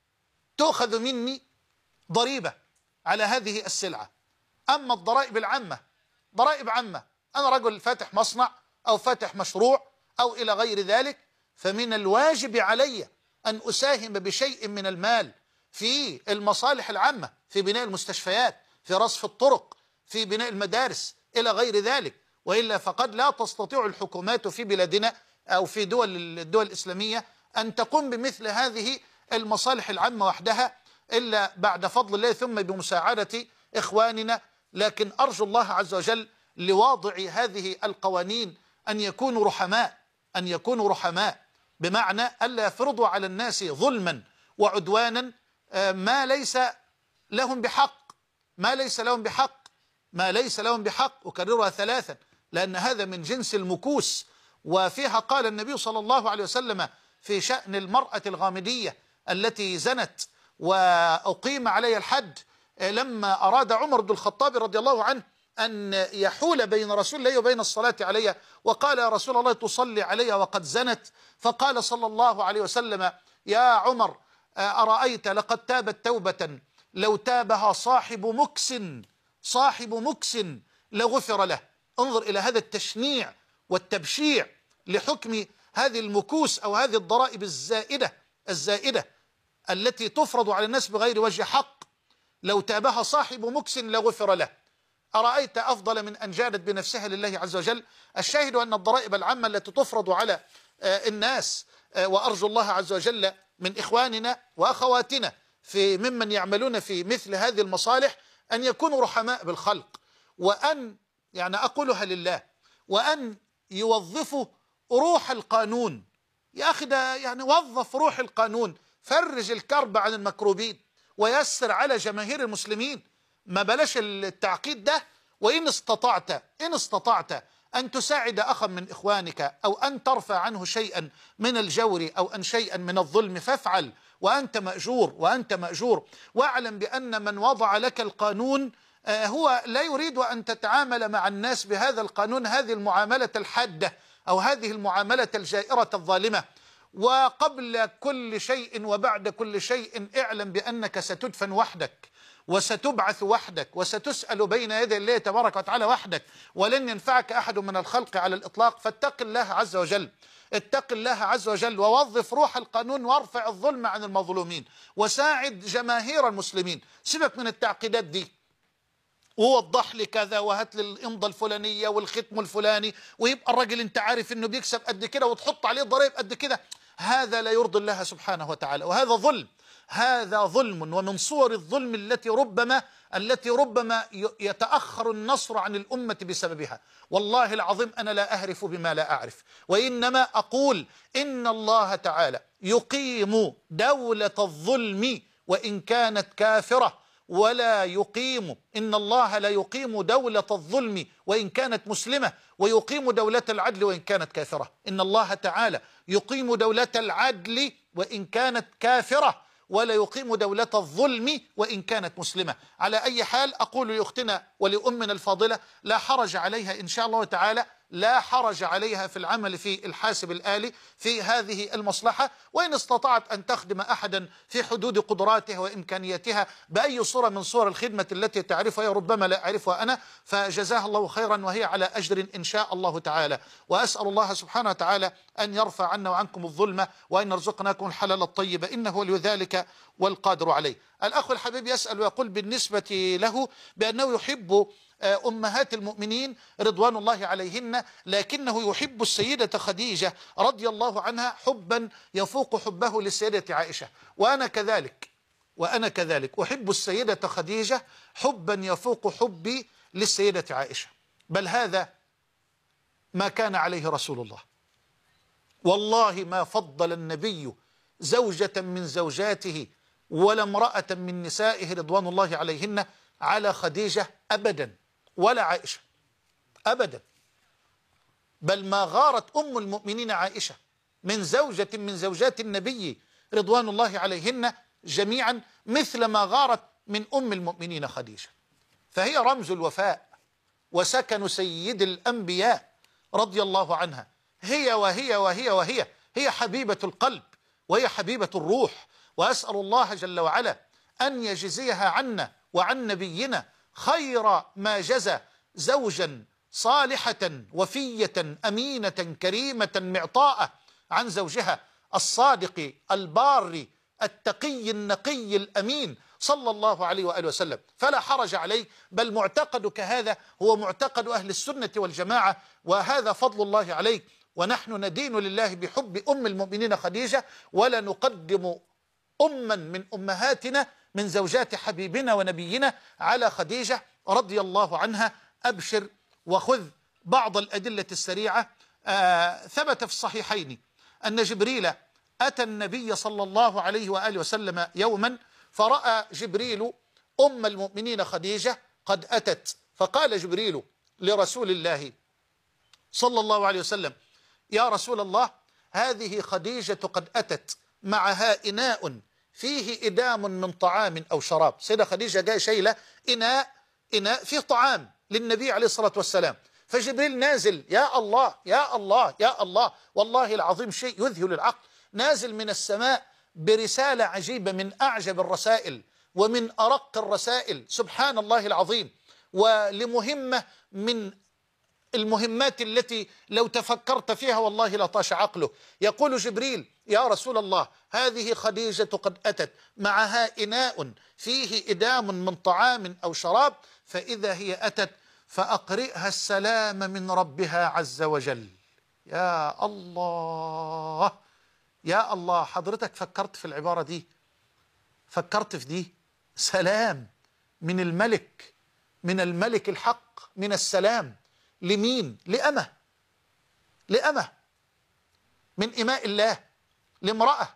تؤخذ مني ضريبة على هذه السلعة؟ أما الضرائب العامة، ضرائب عامة، أنا رجل فاتح مصنع أو فاتح مشروع أو إلى غير ذلك، فمن الواجب علي أن أساهم بشيء من المال في المصالح العامة، في بناء المستشفيات، في رصف الطرق، في بناء المدارس إلى غير ذلك. وإلا فقد لا تستطيع الحكومات في بلادنا أو في الدول الإسلامية أن تقوم بمثل هذه المصالح العامة وحدها إلا بعد فضل الله ثم بمساعدة إخواننا. لكن أرجو الله عز وجل لواضع هذه القوانين أن يكونوا رحماء، أن يكونوا رحماء، بمعنى ألا يفرضوا على الناس ظلما وعدوانا ما ليس لهم بحق، ما ليس لهم بحق، ما ليس لهم بحق. أكررها ثلاثا، لأن هذا من جنس المكوس. وفيها قال النبي صلى الله عليه وسلم في شأن المرأة الغامدية التي زنت وأقيم عليها الحد، لما أراد عمر بن الخطاب رضي الله عنه أن يحول بين رسول الله وبين الصلاة عليها، وقال يا رسول الله تصلي عليها وقد زنت، فقال صلى الله عليه وسلم يا عمر أرأيت لقد تابت توبة لو تابها صاحب مكس لغفر له. انظر إلى هذا التشنيع والتبشيع لحكم هذه المكوس أو هذه الضرائب الزائدة التي تفرض على الناس بغير وجه حق. لو تابها صاحب مكس لغفر له. أرأيت أفضل من أن جادت بنفسها لله عز وجل؟ الشاهد أن الضرائب العامة التي تفرض على الناس، وأرجو الله عز وجل من إخواننا وأخواتنا في ممن يعملون في مثل هذه المصالح أن يكونوا رحماء بالخلق، وأن يعني أقولها لله، وأن يوظفوا روح القانون. يا أخي ده يعني وظف روح القانون، فرج الكرب عن المكروبين ويسر على جماهير المسلمين، ما بلاش التعقيد ده. وإن استطعت أن تساعد أخا من إخوانك أو أن ترفع عنه شيئا من الجور أو أن شيئا من الظلم فافعل، وأنت مأجور. واعلم بأن من وضع لك القانون هو لا يريد أن تتعامل مع الناس بهذا القانون، هذه المعاملة الحادة أو هذه المعاملة الجائرة الظالمة. وقبل كل شيء وبعد كل شيء اعلم بأنك ستدفن وحدك وستبعث وحدك وستسأل بين يدي الله تبارك وتعالى وحدك، ولن ينفعك أحد من الخلق على الإطلاق. فاتق الله عز وجل، اتق الله عز وجل، ووظف روح القانون وارفع الظلم عن المظلومين وساعد جماهير المسلمين. سيبك من التعقيدات دي، ووضح لي كذا وهات لي الامضه الفلانيه والختم الفلاني، ويبقى الراجل انت عارف انه بيكسب قد كده وتحط عليه ضرائب قد كده. هذا لا يرضي الله سبحانه وتعالى، وهذا ظلم، هذا ظلم. ومن صور الظلم التي ربما يتأخر النصر عن الأمة بسببها. والله العظيم أنا لا أهرف بما لا أعرف، وإنما أقول إن الله تعالى يقيم دولة الظلم وإن كانت كافرة، ولا يقيم، إن الله لا يقيم دولة الظلم وإن كانت مسلمة، ويقيم دولة العدل وإن كانت كافرة. إن الله تعالى يقيم دولة العدل وإن كانت كافرة، ولا يقيم دولة الظلم وإن كانت مسلمة. على أي حال أقول لأختنا ولأمنا الفاضلة لا حرج عليها إن شاء الله تعالى، لا حرج عليها في العمل في الحاسب الآلي في هذه المصلحة، وإن استطاعت أن تخدم أحدا في حدود قدراتها وإمكانياتها بأي صورة من صور الخدمة التي تعرفها ربما لا أعرفها أنا، فجزاها الله خيرا وهي على أجر إن شاء الله تعالى. وأسأل الله سبحانه وتعالى أن يرفع عنا وعنكم الظلم وأن يرزقناكم الحلال الطيب، إنه ولي ذلك والقادر عليه. الأخ الحبيب يسأل ويقول بالنسبة له بأنه يحب أمهات المؤمنين رضوان الله عليهن، لكنه يحب السيدة خديجة رضي الله عنها حبا يفوق حبه للسيدة عائشة، وأنا كذلك أحب السيدة خديجة حبا يفوق حبي للسيدة عائشة، بل هذا ما كان عليه رسول الله. والله ما فضل النبي زوجة من زوجاته ولا امرأة من نسائه رضوان الله عليهن على خديجة أبدا ولا عائشة أبدا، بل ما غارت أم المؤمنين عائشة من زوجة من زوجات النبي رضوان الله عليهن جميعا مثل ما غارت من أم المؤمنين خديجة. فهي رمز الوفاء وسكن سيد الأنبياء رضي الله عنها، هي حبيبة القلب وهي حبيبة الروح. وأسأل الله جل وعلا أن يجزيها عنا وعن نبينا خير ما جزى زوجا صالحة وفية أمينة كريمة معطاءة عن زوجها الصادق البار التقي النقي الأمين صلى الله عليه وآله وسلم. فلا حرج عليه، بل معتقدك هذا هو معتقد أهل السنة والجماعة، وهذا فضل الله عليك. ونحن ندين لله بحب أم المؤمنين خديجة، ولا نقدم أما من أمهاتنا من زوجات حبيبنا ونبينا على خديجة رضي الله عنها. أبشر وخذ بعض الأدلة السريعة. ثبت في الصحيحين أن جبريل أتى النبي صلى الله عليه وآله وسلم يوما، فرأى جبريل أم المؤمنين خديجة قد أتت، فقال جبريل لرسول الله صلى الله عليه وسلم: يا رسول الله، هذه خديجة قد أتت معها إناء فيه إدام من طعام أو شراب. سيدة خديجة جاء شايلة إناء فيه طعام للنبي عليه الصلاة والسلام، فجبريل نازل، يا الله يا الله يا الله، والله العظيم شيء يذهل العقل، نازل من السماء برسالة عجيبة من أعجب الرسائل ومن أرق الرسائل، سبحان الله العظيم، ولمهمة من المهمات التي لو تفكرت فيها والله لا طاش عقله. يقول جبريل: يا رسول الله، هذه خديجة قد أتت معها إناء فيه إدام من طعام أو شراب، فإذا هي أتت فأقرئها السلام من ربها عز وجل. يا الله يا الله، حضرتك فكرت في العبارة دي؟ فكرت في دي؟ سلام من الملك، من الملك الحق، من السلام لمين؟ لأمة من إماء الله، لامرأة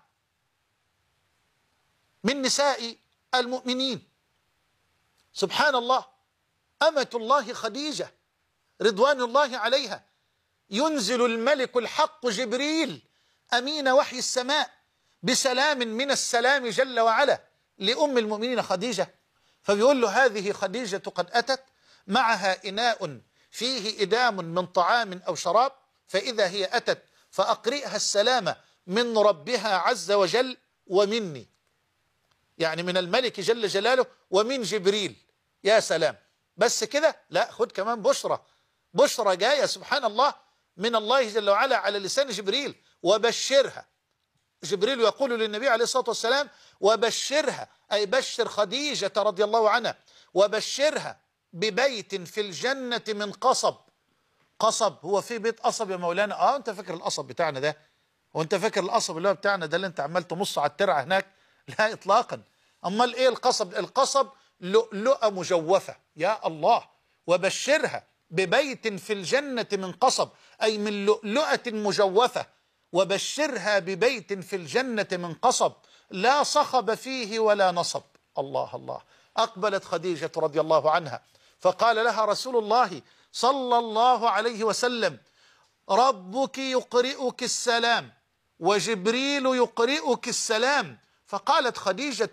من نساء المؤمنين. سبحان الله، أمة الله خديجة رضوان الله عليها، ينزل الملك الحق جبريل أمين وحي السماء بسلام من السلام جل وعلا لأم المؤمنين خديجة، فبيقول له: هذه خديجة قد أتت معها إناء فيه إدام من طعام أو شراب، فإذا هي أتت فأقرئها السلام من ربها عز وجل ومني، يعني من الملك جل جلاله ومن جبريل. يا سلام، بس كده؟ لا، خد كمان بشرى جاية سبحان الله من الله جل وعلا على لسان جبريل. وبشرها، جبريل يقول للنبي عليه الصلاة والسلام وبشرها، أي بشر خديجة رضي الله عنها، وبشرها ببيت في الجنة من قصب. قصب، هو في بيت قصب يا مولانا؟ انت فاكر القصب بتاعنا ده؟ وانت فاكر القصب اللي هو بتاعنا ده اللي انت عمال تمص على الترعة هناك؟ لا اطلاقا. امال ايه القصب؟ القصب لؤلؤة مجوفة. يا الله، وبشرها ببيت في الجنة من قصب، أي من لؤلؤة مجوفة. وبشرها ببيت في الجنة من قصب لا صخب فيه ولا نصب. الله الله. أقبلت خديجة رضي الله عنها فقال لها رسول الله صلى الله عليه وسلم ربك يقرئك السلام وجبريل يقرئك السلام. فقالت خديجة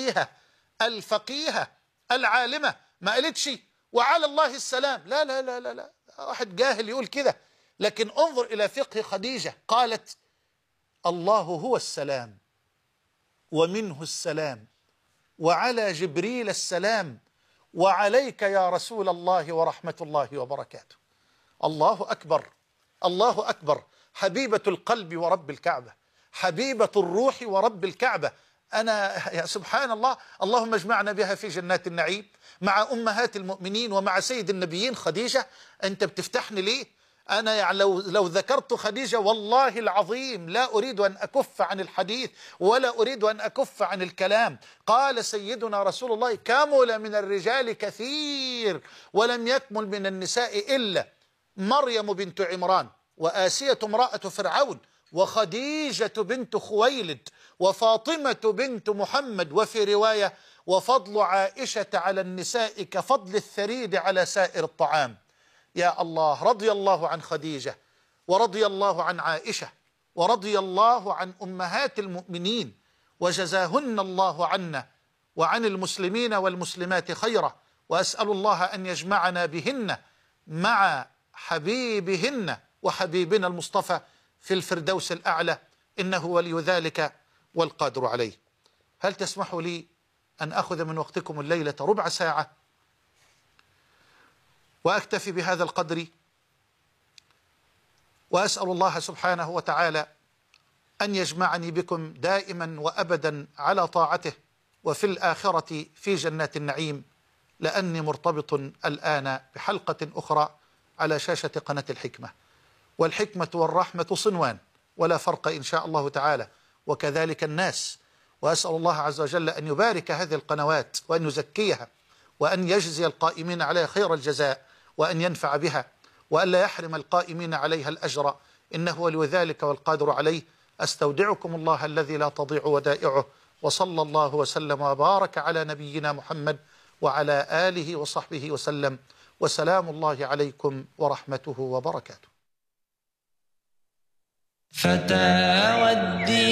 الفقيهة العالمة، ما قالتش وعلى الله السلام. لا لا لا لا لا، واحد جاهل يقول كده. لكن انظر إلى فقه خديجة، قالت الله هو السلام ومنه السلام وعلى جبريل السلام وعليك يا رسول الله ورحمة الله وبركاته. الله أكبر، الله أكبر. حبيبة القلب ورب الكعبة، حبيبة الروح ورب الكعبة. أنا يا سبحان الله، اللهم اجمعنا بها في جنات النعيم مع أمهات المؤمنين ومع سيد النبيين خديجة. أنت بتفتحني ليه؟ أنا يعني لو ذكرت خديجة والله العظيم لا أريد أن أكف عن الحديث ولا أريد أن أكف عن الكلام. قال سيدنا رسول الله كمل من الرجال كثير ولم يكمل من النساء إلا مريم بنت عمران وآسية امرأة فرعون وخديجة بنت خويلد وفاطمة بنت محمد، وفي رواية وفضل عائشة على النساء كفضل الثريد على سائر الطعام. يا الله، رضي الله عن خديجة ورضي الله عن عائشة ورضي الله عن أمهات المؤمنين، وجزاهن الله عنا وعن المسلمين والمسلمات خيرا. وأسأل الله أن يجمعنا بهن مع حبيبهن وحبيبنا المصطفى في الفردوس الأعلى، إنه ولي ذلك والقادر عليه. هل تسمحوا لي أن أخذ من وقتكم الليلة ربع ساعة وأكتفي بهذا القدر، وأسأل الله سبحانه وتعالى أن يجمعني بكم دائما وأبدا على طاعته وفي الآخرة في جنات النعيم، لأني مرتبط الآن بحلقة أخرى على شاشة قناة الحكمة. والحكمة والرحمة صنوان ولا فرق إن شاء الله تعالى، وكذلك الناس. وأسأل الله عز وجل أن يبارك هذه القنوات وأن يزكيها وأن يجزي القائمين عليها خير الجزاء وأن ينفع بها وأن لا يحرم القائمين عليها الأجر، إنه ولي ذلك والقادر عليه. أستودعكم الله الذي لا تضيع ودائعه، وصلى الله وسلم وبارك على نبينا محمد وعلى آله وصحبه وسلم، وسلام الله عليكم ورحمته وبركاته. فتى والدين